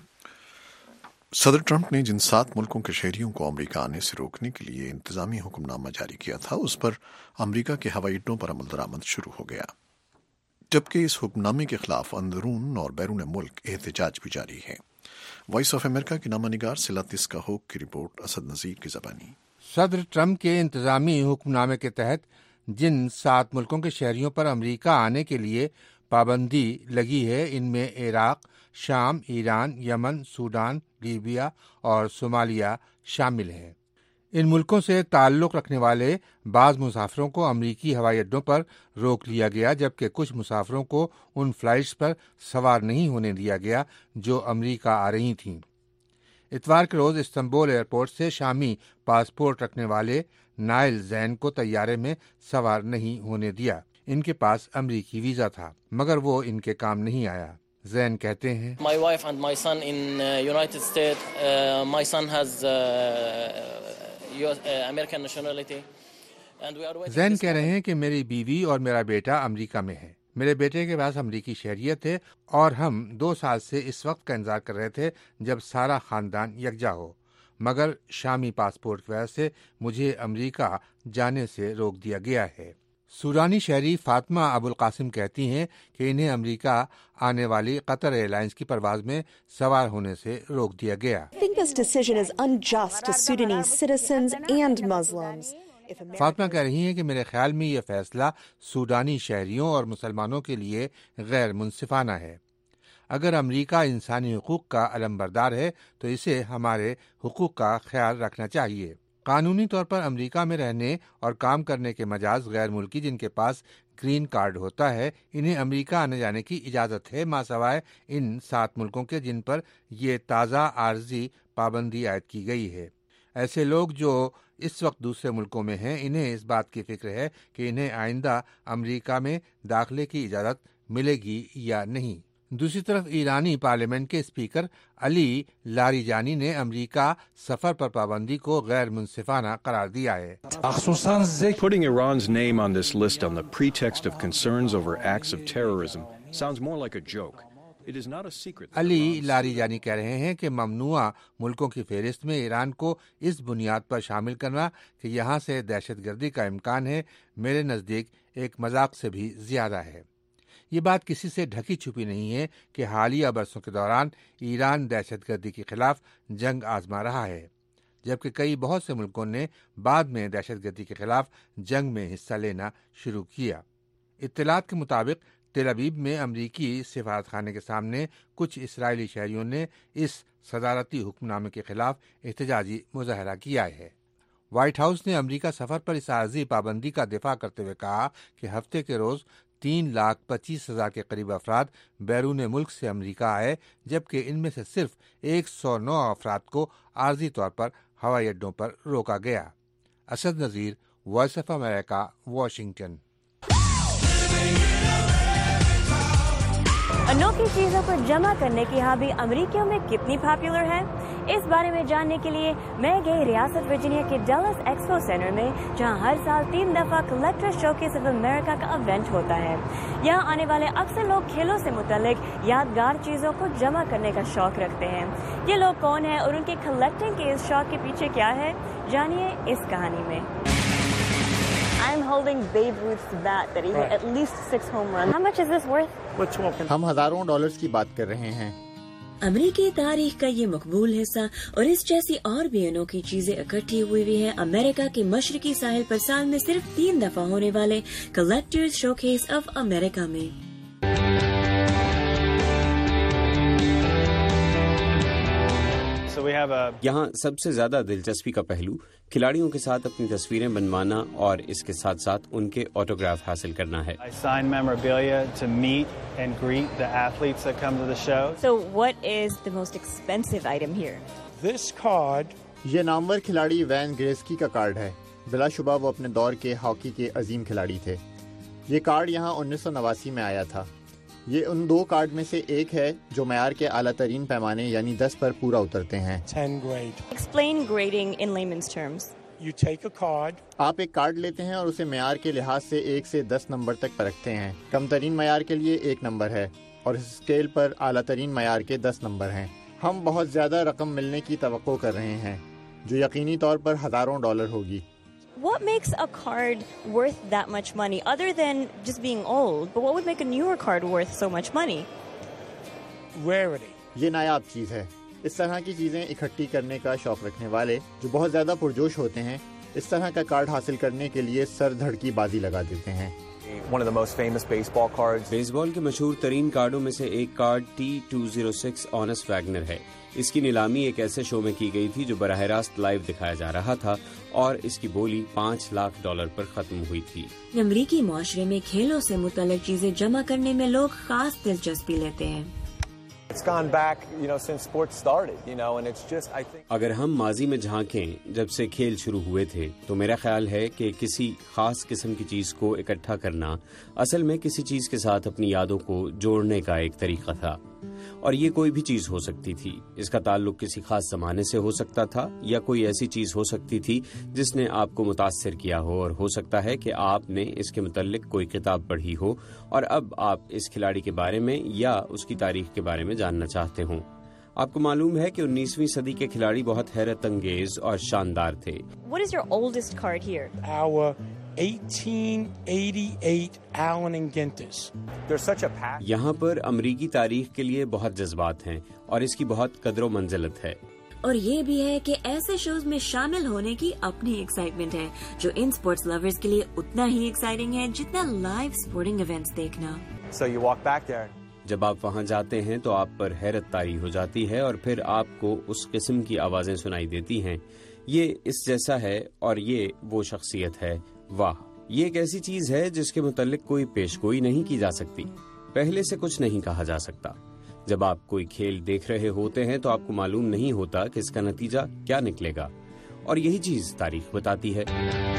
صدر ٹرمپ نے جن سات ملکوں کے شہریوں کو امریکہ آنے سے روکنے کے لیے انتظامی حکم نامہ جاری کیا تھا، اس پر امریکہ کے ہوائی اڈوں پر عمل درآمد شروع ہو گیا، جبکہ اس حکم نامے کے خلاف اندرون اور بیرون ملک احتجاج بھی جاری ہے۔ وائس آف امریکہ کی نامہ نگار سلاتس کا ہوک کی رپورٹ، اسد نذیر کی زبانی۔ صدر ٹرمپ کے انتظامی حکم نامے کے تحت جن سات ملکوں کے شہریوں پر امریکہ آنے کے لیے پابندی لگی ہے، ان میں عراق، شام، ایران، یمن، سوڈان، لیبیا اور صومالیہ شامل ہیں۔ ان ملکوں سے تعلق رکھنے والے بعض مسافروں کو امریکی ہوائی اڈوں پر روک لیا گیا، جبکہ کچھ مسافروں کو ان فلائٹس پر سوار نہیں ہونے دیا گیا جو امریکہ آ رہی تھیں۔ اتوار کے روز استنبول ایئرپورٹ سے شامی پاسپورٹ رکھنے والے نائل زین کو طیارے میں سوار نہیں ہونے دیا۔ ان کے پاس امریکی ویزا تھا، مگر وہ ان کے کام نہیں آیا۔ زین کہتے ہیں، My wife and my son in United States. Uh, my son has uh, U S, uh, American nationality. And we are waiting. زین کہہ رہے ہیں کہ میری بیوی اور میرا بیٹا امریکہ میں ہے، میرے بیٹے کے پاس امریکی شہریت ہے، اور ہم دو سال سے اس وقت کا انتظار کر رہے تھے جب سارا خاندان یکجا ہو، مگر شامی پاسپورٹ کی وجہ سے مجھے امریکہ جانے سے روک دیا گیا ہے۔ سوڈانی شہری فاطمہ ابوالقاسم کہتی ہیں کہ انہیں امریکہ آنے والی قطر ایئر لائنز کی پرواز میں سوار ہونے سے روک دیا گیا۔ فاطمہ کہہ رہی ہیں کہ میرے خیال میں یہ فیصلہ سوڈانی شہریوں اور مسلمانوں کے لیے غیر منصفانہ ہے۔ اگر امریکہ انسانی حقوق کا علمبردار ہے تو اسے ہمارے حقوق کا خیال رکھنا چاہیے۔ قانونی طور پر امریکہ میں رہنے اور کام کرنے کے مجاز غیر ملکی جن کے پاس گرین کارڈ ہوتا ہے، انہیں امریکہ آنے جانے کی اجازت ہے، ماں سوائے ان سات ملکوں کے جن پر یہ تازہ عارضی پابندی عائد کی گئی ہے۔ ایسے لوگ جو اس وقت دوسرے ملکوں میں ہیں، انہیں اس بات کی فکر ہے کہ انہیں آئندہ امریکہ میں داخلے کی اجازت ملے گی یا نہیں۔ دوسری طرف ایرانی پارلیمنٹ کے اسپیکر علی لاریجانی نے امریکہ سفر پر پابندی کو غیر منصفانہ قرار دیا ہے۔ Putting Iran's name on this list on the pretext of concerns over acts of terrorism sounds more like a joke. It is not a secret. Ali Larijani کہہ رہے ہیں کہ ممنوعہ ملکوں کی فہرست میں ایران کو اس بنیاد پر شامل کرنا کہ یہاں سے دہشت گردی کا امکان ہے، میرے نزدیک ایک مذاق سے بھی زیادہ ہے۔ یہ بات کسی سے ڈھکی چھپی نہیں ہے کہ حالیہ برسوں کے دوران ایران دہشت گردی کے خلاف جنگ آزما رہا ہے، جبکہ کئی بہت سے ملکوں نے بعد میں دہشت گردی کے خلاف جنگ میں حصہ لینا شروع کیا۔ اطلاعات کے مطابق تل ابیب میں امریکی سفارت خانے کے سامنے کچھ اسرائیلی شہریوں نے اس صدارتی حکم نامے کے خلاف احتجاجی مظاہرہ کیا ہے۔ وائٹ ہاؤس نے امریکہ سفر پر اس عارضی پابندی کا دفاع کرتے ہوئے کہا کہ ہفتے کے روز تین لاکھ پچیس ہزار کے قریب افراد بیرون ملک سے امریکہ آئے، جبکہ ان میں سے صرف ایک سو نو افراد کو عارضی طور پر ہوائی اڈوں پر روکا گیا۔ Asad Nazir, Voice of America, Washington. انوکھی چیزوں کو جمع کرنے کی ہابی امریکیوں میں کتنی پاپولر ہے، اس بارے میں جاننے کے لیے میں گئی ریاست ورجینیا کے ڈلس ایکسپو سینٹر میں، جہاں ہر سال تین دفعہ کلیکٹر شوکیس آف امریکہ کا ایونٹ ہوتا ہے۔ یہاں آنے والے اکثر لوگ کھیلوں سے متعلق یادگار چیزوں کو جمع کرنے کا شوق رکھتے ہیں۔ یہ لوگ کون ہیں اور ان کے کلیکٹنگ کے اس شوق کے پیچھے کیا ہے، جانیے اس کہانی میں۔ I'm holding Babe Ruth's bat that he hit at least six home runs. How much is this worth? ہم ہزاروں ڈالرز کی بات کر رہے ہیں۔ امریکی تاریخ کا یہ مقبول حصہ اور اس جیسی اور بھی انوکھی چیزیں اکٹھی ہوئی ہوئی ہیں امریکہ کے مشرقی ساحل پر سال میں صرف تین دفعہ ہونے والے کلیکٹرز شوکیس آف امریکہ میں۔ یہاں سب سے زیادہ دلچسپی کا پہلو کھلاڑیوں کے ساتھ اپنی تصویریں بنوانا اور اس کے ساتھ ساتھ ان کے آٹوگراف حاصل کرنا ہے۔ So what is the most expensive item here? This card یہ نامور کھلاڑی وین گریسکی کا کارڈ ہے۔ بلا شبہ وہ اپنے دور کے ہاکی کے عظیم کھلاڑی تھے۔ یہ کارڈ یہاں انیس سو نواسی میں آیا تھا۔ یہ ان دو کارڈ میں سے ایک ہے جو معیار کے اعلیٰ ترین پیمانے یعنی دس پر پورا اترتے ہیں۔ Explain grading in layman's terms. You take a card. آپ ایک کارڈ لیتے ہیں اور اسے معیار کے لحاظ سے ایک سے دس نمبر تک پرکھتے ہیں۔ کم ترین معیار کے لیے ایک نمبر ہے اور اس اسکیل پر اعلیٰ ترین معیار کے دس نمبر ہیں۔ ہم بہت زیادہ رقم ملنے کی توقع کر رہے ہیں جو یقینی طور پر ہزاروں ڈالر ہوگی۔ What makes a card worth that much money, other than just being old? But what would make a newer card worth so much money? Rarity. یہ نایاب چیز ہے۔ اس طرح کی چیزیں اکٹھی کرنے کا شوق رکھنے والے جو بہت زیادہ پرجوش ہوتے ہیں اس طرح کا کارڈ حاصل کرنے کے لیے سر دھڑ کی بازی لگا دیتے ہیں۔ One of the most famous baseball cards. بیس بال کے مشہور ترین کارڈوں میں سے ایک card T two zero six Honus Wagner ہے۔ اس کی نیلامی ایک ایسے شو میں کی گئی تھی جو براہ راست لائیو دکھایا جا رہا تھا اور اس کی بولی پانچ لاکھ ڈالر پر ختم ہوئی تھی۔ امریکی معاشرے میں کھیلوں سے متعلق چیزیں جمع کرنے میں لوگ خاص دلچسپی لیتے ہیں۔ اگر ہم ماضی میں جھانکیں جب سے کھیل شروع ہوئے تھے تو میرا خیال ہے کہ کسی خاص قسم کی چیز کو اکٹھا کرنا اصل میں کسی چیز کے ساتھ اپنی یادوں کو جوڑنے کا ایک طریقہ تھا، اور یہ کوئی بھی چیز ہو سکتی تھی۔ اس کا تعلق کسی خاص زمانے سے ہو سکتا تھا یا کوئی ایسی چیز ہو سکتی تھی جس نے آپ کو متاثر کیا ہو، اور ہو سکتا ہے کہ آپ نے اس کے متعلق کوئی کتاب پڑھی ہو اور اب آپ اس کھلاڑی کے بارے میں یا اس کی تاریخ کے بارے میں جاننا چاہتے ہوں۔ آپ کو معلوم ہے کہ انیسویں صدی کے کھلاڑی بہت حیرت انگیز اور شاندار تھے۔ What is your oldest card here? Our eighteen eighty-eight Allen and Gintis. There's such a passion. یہاں پر امریکی تاریخ کے لیے بہت جذبات ہیں اور اس کی بہت قدر و منزلت ہے۔ اور یہ بھی ہے کہ ایسے شوز میں شامل ہونے کی اپنی ایکسائٹمنٹ ہے جو ان سپورٹس لورز کے لیے اتنا ہی ایکسائٹنگ ہے جتنا لائیو سپورٹنگ ایونٹس دیکھنا۔ So you walk back there. جب آپ وہاں جاتے ہیں تو آپ پر حیرت طاری ہو جاتی ہے اور پھر آپ کو اس قسم کی آوازیں سنائی دیتی ہیں، یہ اس جیسا ہے اور یہ وہ شخصیت ہے، واہ، یہ ایک ایسی چیز ہے جس کے متعلق کوئی پیش گوئی نہیں کی جا سکتی، پہلے سے کچھ نہیں کہا جا سکتا۔ جب آپ کوئی کھیل دیکھ رہے ہوتے ہیں تو آپ کو معلوم نہیں ہوتا کہ اس کا نتیجہ کیا نکلے گا، اور یہی چیز تاریخ بتاتی ہے۔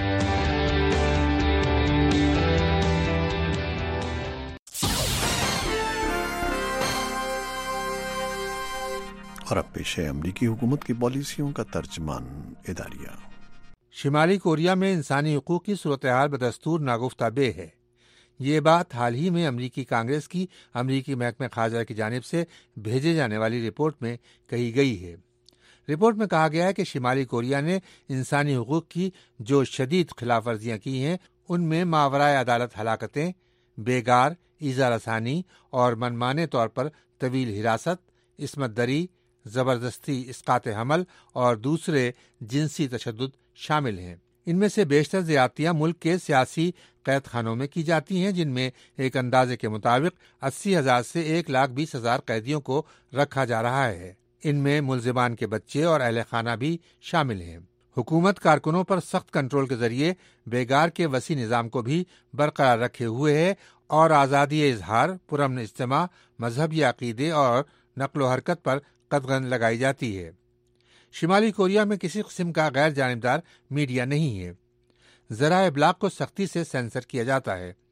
اور اب پیش ہے امریکی حکومت کی پالیسیوں کا ترجمان اداریہ۔ شمالی کوریا میں انسانی حقوق کی صورتحال بدستور ناگفتہ بے ہے۔ یہ بات حال ہی میں امریکی کانگریس کی امریکی محکمہ خارجہ کی جانب سے بھیجے جانے والی رپورٹ میں کہی گئی ہے۔ رپورٹ میں کہا گیا ہے کہ شمالی کوریا نے انسانی حقوق کی جو شدید خلاف ورزیاں کی ہیں ان میں ماورائے عدالت ہلاکتیں، بے گار، ایذا رسانی اور منمانے طور پر طویل حراست، عصمت دری، زبردستی اسقاط حمل اور دوسرے جنسی تشدد شامل ہیں۔ ان میں سے بیشتر زیادتیاں ملک کے سیاسی قید خانوں میں کی جاتی ہیں، جن میں ایک اندازے کے مطابق اسی ہزار سے ایک لاکھ بیس ہزار قیدیوں کو رکھا جا رہا ہے۔ ان میں ملزمان کے بچے اور اہل خانہ بھی شامل ہیں۔ حکومت کارکنوں پر سخت کنٹرول کے ذریعے بیگار کے وسیع نظام کو بھی برقرار رکھے ہوئے ہے اور آزادی اظہار، پرامن اجتماع، مذہبی عقیدے اور نقل و حرکت پر قدغن لگائی جاتی ہے۔ شمالی کوریا میں کسی قسم کا غیر جانبدار میڈیا نہیں ہے۔ ذرائع ابلاغ کو سختی سے سینسر کیا جاتا ہے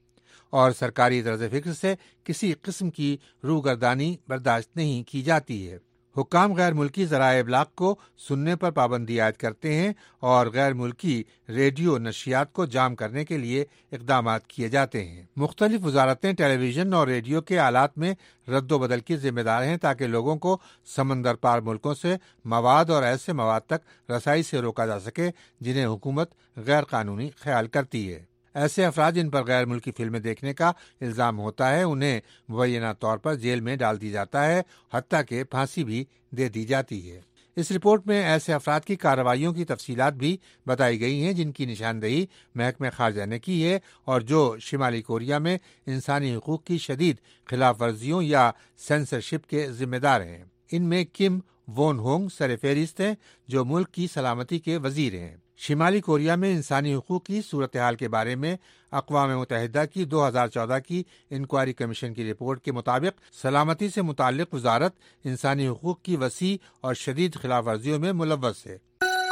اور سرکاری طرز فکر سے کسی قسم کی روگردانی برداشت نہیں کی جاتی ہے۔ حکام غیر ملکی ذرائع ابلاغ کو سننے پر پابندی عائد کرتے ہیں اور غیر ملکی ریڈیو نشریات کو جام کرنے کے لیے اقدامات کیے جاتے ہیں۔ مختلف وزارتیں ٹیلی ویژن اور ریڈیو کے آلات میں رد و بدل کی ذمہ دار ہیں تاکہ لوگوں کو سمندر پار ملکوں سے مواد اور ایسے مواد تک رسائی سے روکا جا سکے جنہیں حکومت غیر قانونی خیال کرتی ہے۔ ایسے افراد جن پر غیر ملکی فلمیں دیکھنے کا الزام ہوتا ہے انہیں مبینہ طور پر جیل میں ڈال دی جاتا ہے، حتیٰ کہ پھانسی بھی دے دی جاتی ہے۔ اس رپورٹ میں ایسے افراد کی کارروائیوں کی تفصیلات بھی بتائی گئی ہیں جن کی نشاندہی محکمہ خارجہ نے کی ہے اور جو شمالی کوریا میں انسانی حقوق کی شدید خلاف ورزیوں یا سینسرشپ کے ذمہ دار ہیں۔ ان میں کم وون ہونگ سر فہرست ہیں جو ملک کی سلامتی کے وزیر ہیں۔ شمالی کوریا میں انسانی حقوق کی صورتحال کے بارے میں اقوام متحدہ کی دو ہزار چودہ کی انکوائری کمیشن کی رپورٹ کے مطابق سلامتی سے متعلق وزارت انسانی حقوق کی وسیع اور شدید خلاف ورزیوں میں ملوث ہے۔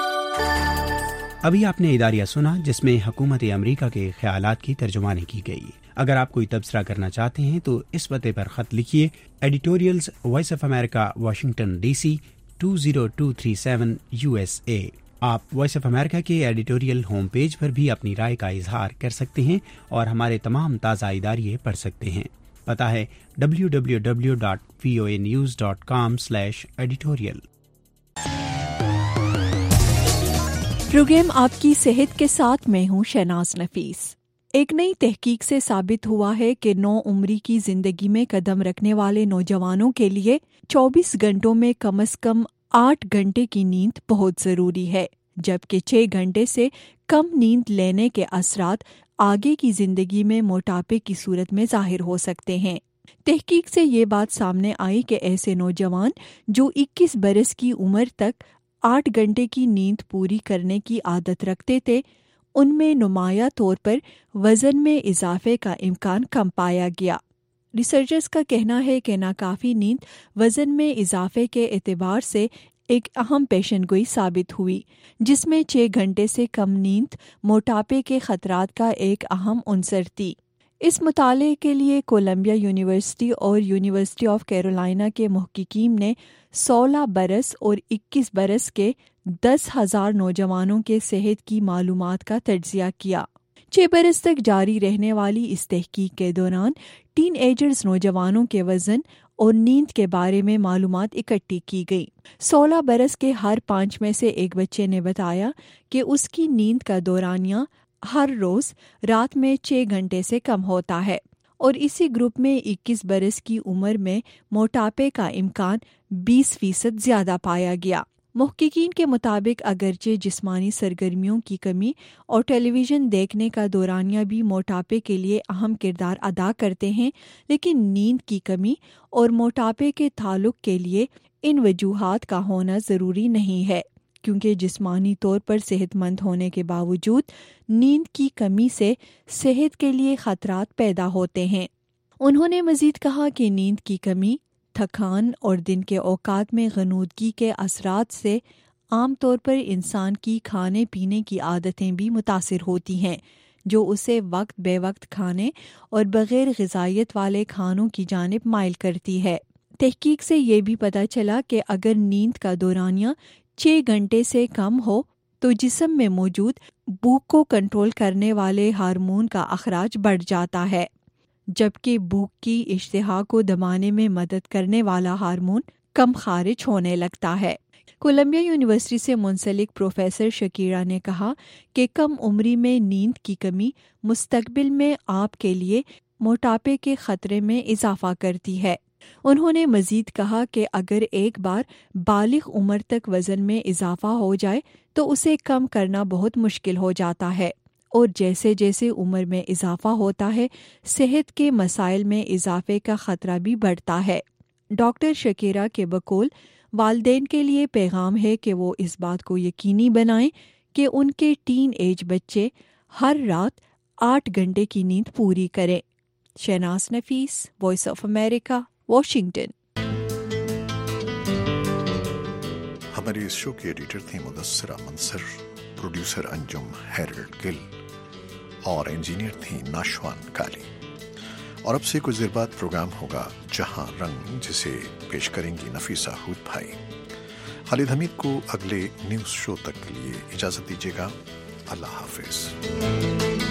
ابھی آپ نے اداریہ سنا جس میں حکومت امریکہ کے خیالات کی ترجمانی کی گئی۔ اگر آپ کوئی تبصرہ کرنا چاہتے ہیں تو اس پتے پر خط لکھیے، editorials Voice of America, Washington D C two zero two three seven U S A. آپ وائس آف امریکہ کے ایڈیٹوریل ہوم پیج پر بھی اپنی رائے کا اظہار کر سکتے ہیں اور ہمارے تمام تازہ اداریے پڑھ سکتے ہیں۔ پتہ ہے W W W dot V O A news dot com slash editorial. Program آپ کی صحت کے ساتھ میں ہوں شہناز نفیس۔ ایک نئی تحقیق سے ثابت ہوا ہے کہ نو عمری کی زندگی میں قدم رکھنے والے نوجوانوں کے لیے چوبیس گھنٹوں میں کم از کم آٹھ گھنٹے کی نیند بہت ضروری ہے، جبکہ چھ گھنٹے سے کم نیند لینے کے اثرات آگے کی زندگی میں موٹاپے کی صورت میں ظاہر ہو سکتے ہیں۔ تحقیق سے یہ بات سامنے آئی کہ ایسے نوجوان جو اکیس برس کی عمر تک آٹھ گھنٹے کی نیند پوری کرنے کی عادت رکھتے تھے، ان میں نمایاں طور پر وزن میں اضافے کا امکان کم پایا گیا۔ ریسرچرز کا کہنا ہے کہ ناکافی نیند وزن میں اضافے کے اعتبار سے ایک اہم پیشن گوئی ثابت ہوئی، جس میں چھ گھنٹے سے کم نیند موٹاپے کے خطرات کا ایک اہم عنصر تھی۔ اس مطالعے کے لیے کولمبیا یونیورسٹی اور یونیورسٹی آف کیرولائنا کے محققین نے سولہ برس اور اکیس برس کے دس ہزار نوجوانوں کے صحت کی معلومات کا تجزیہ کیا۔ چھ برس تک جاری رہنے والی اس تحقیق کے دوران ٹین ایجرز نوجوانوں کے وزن اور نیند کے بارے میں معلومات اکٹھی کی گئی۔ سولہ برس کے ہر پانچ میں سے ایک بچے نے بتایا کہ اس کی نیند کا دورانیہ ہر روز رات میں چھ گھنٹے سے کم ہوتا ہے، اور اسی گروپ میں اکیس برس کی عمر میں موٹاپے کا امکان بیس فیصد زیادہ پایا گیا۔ محققین کے مطابق اگرچہ جسمانی سرگرمیوں کی کمی اور ٹیلی ویژن دیکھنے کا دورانیہ بھی موٹاپے کے لیے اہم کردار ادا کرتے ہیں، لیکن نیند کی کمی اور موٹاپے کے تعلق کے لیے ان وجوہات کا ہونا ضروری نہیں ہے، کیونکہ جسمانی طور پر صحت مند ہونے کے باوجود نیند کی کمی سے صحت کے لیے خطرات پیدا ہوتے ہیں۔ انہوں نے مزید کہا کہ نیند کی کمی، تھکان اور دن کے اوقات میں غنودگی کے اثرات سے عام طور پر انسان کی کھانے پینے کی عادتیں بھی متاثر ہوتی ہیں، جو اسے وقت بے وقت کھانے اور بغیر غذائیت والے کھانوں کی جانب مائل کرتی ہے۔ تحقیق سے یہ بھی پتہ چلا کہ اگر نیند کا دورانیہ چھ گھنٹے سے کم ہو تو جسم میں موجود بھوک کو کنٹرول کرنے والے ہارمون کا اخراج بڑھ جاتا ہے، جبکہ بھوک کی اشتہا کو دبانے میں مدد کرنے والا ہارمون کم خارج ہونے لگتا ہے۔ کولمبیا یونیورسٹی سے منسلک پروفیسر شکیرا نے کہا کہ کم عمری میں نیند کی کمی مستقبل میں آپ کے لیے موٹاپے کے خطرے میں اضافہ کرتی ہے۔ انہوں نے مزید کہا کہ اگر ایک بار بالغ عمر تک وزن میں اضافہ ہو جائے تو اسے کم کرنا بہت مشکل ہو جاتا ہے، اور جیسے جیسے عمر میں اضافہ ہوتا ہے صحت کے مسائل میں اضافے کا خطرہ بھی بڑھتا ہے۔ ڈاکٹر شکیرا کے بقول والدین کے لیے پیغام ہے کہ وہ اس بات کو یقینی بنائیں کہ ان کے ٹین ایج بچے ہر رات آٹھ گھنٹے کی نیند پوری کریں۔ Shahnaz Nafees, Voice of America, Washington. ہمارے اس شو کے ایڈیٹر تھے مدثرہ منصر، پروڈیوسر انجم ہیرلڈ گل اور انجینئر تھی ناشوان کالی۔ اور اب سے کچھ دیر بعد پروگرام ہوگا جہاں رنگ، جسے پیش کریں گی نفیسہ حود بھائی۔ خالد حمید کو اگلے نیوز شو تک کے لیے اجازت دیجیے گا۔ اللہ حافظ۔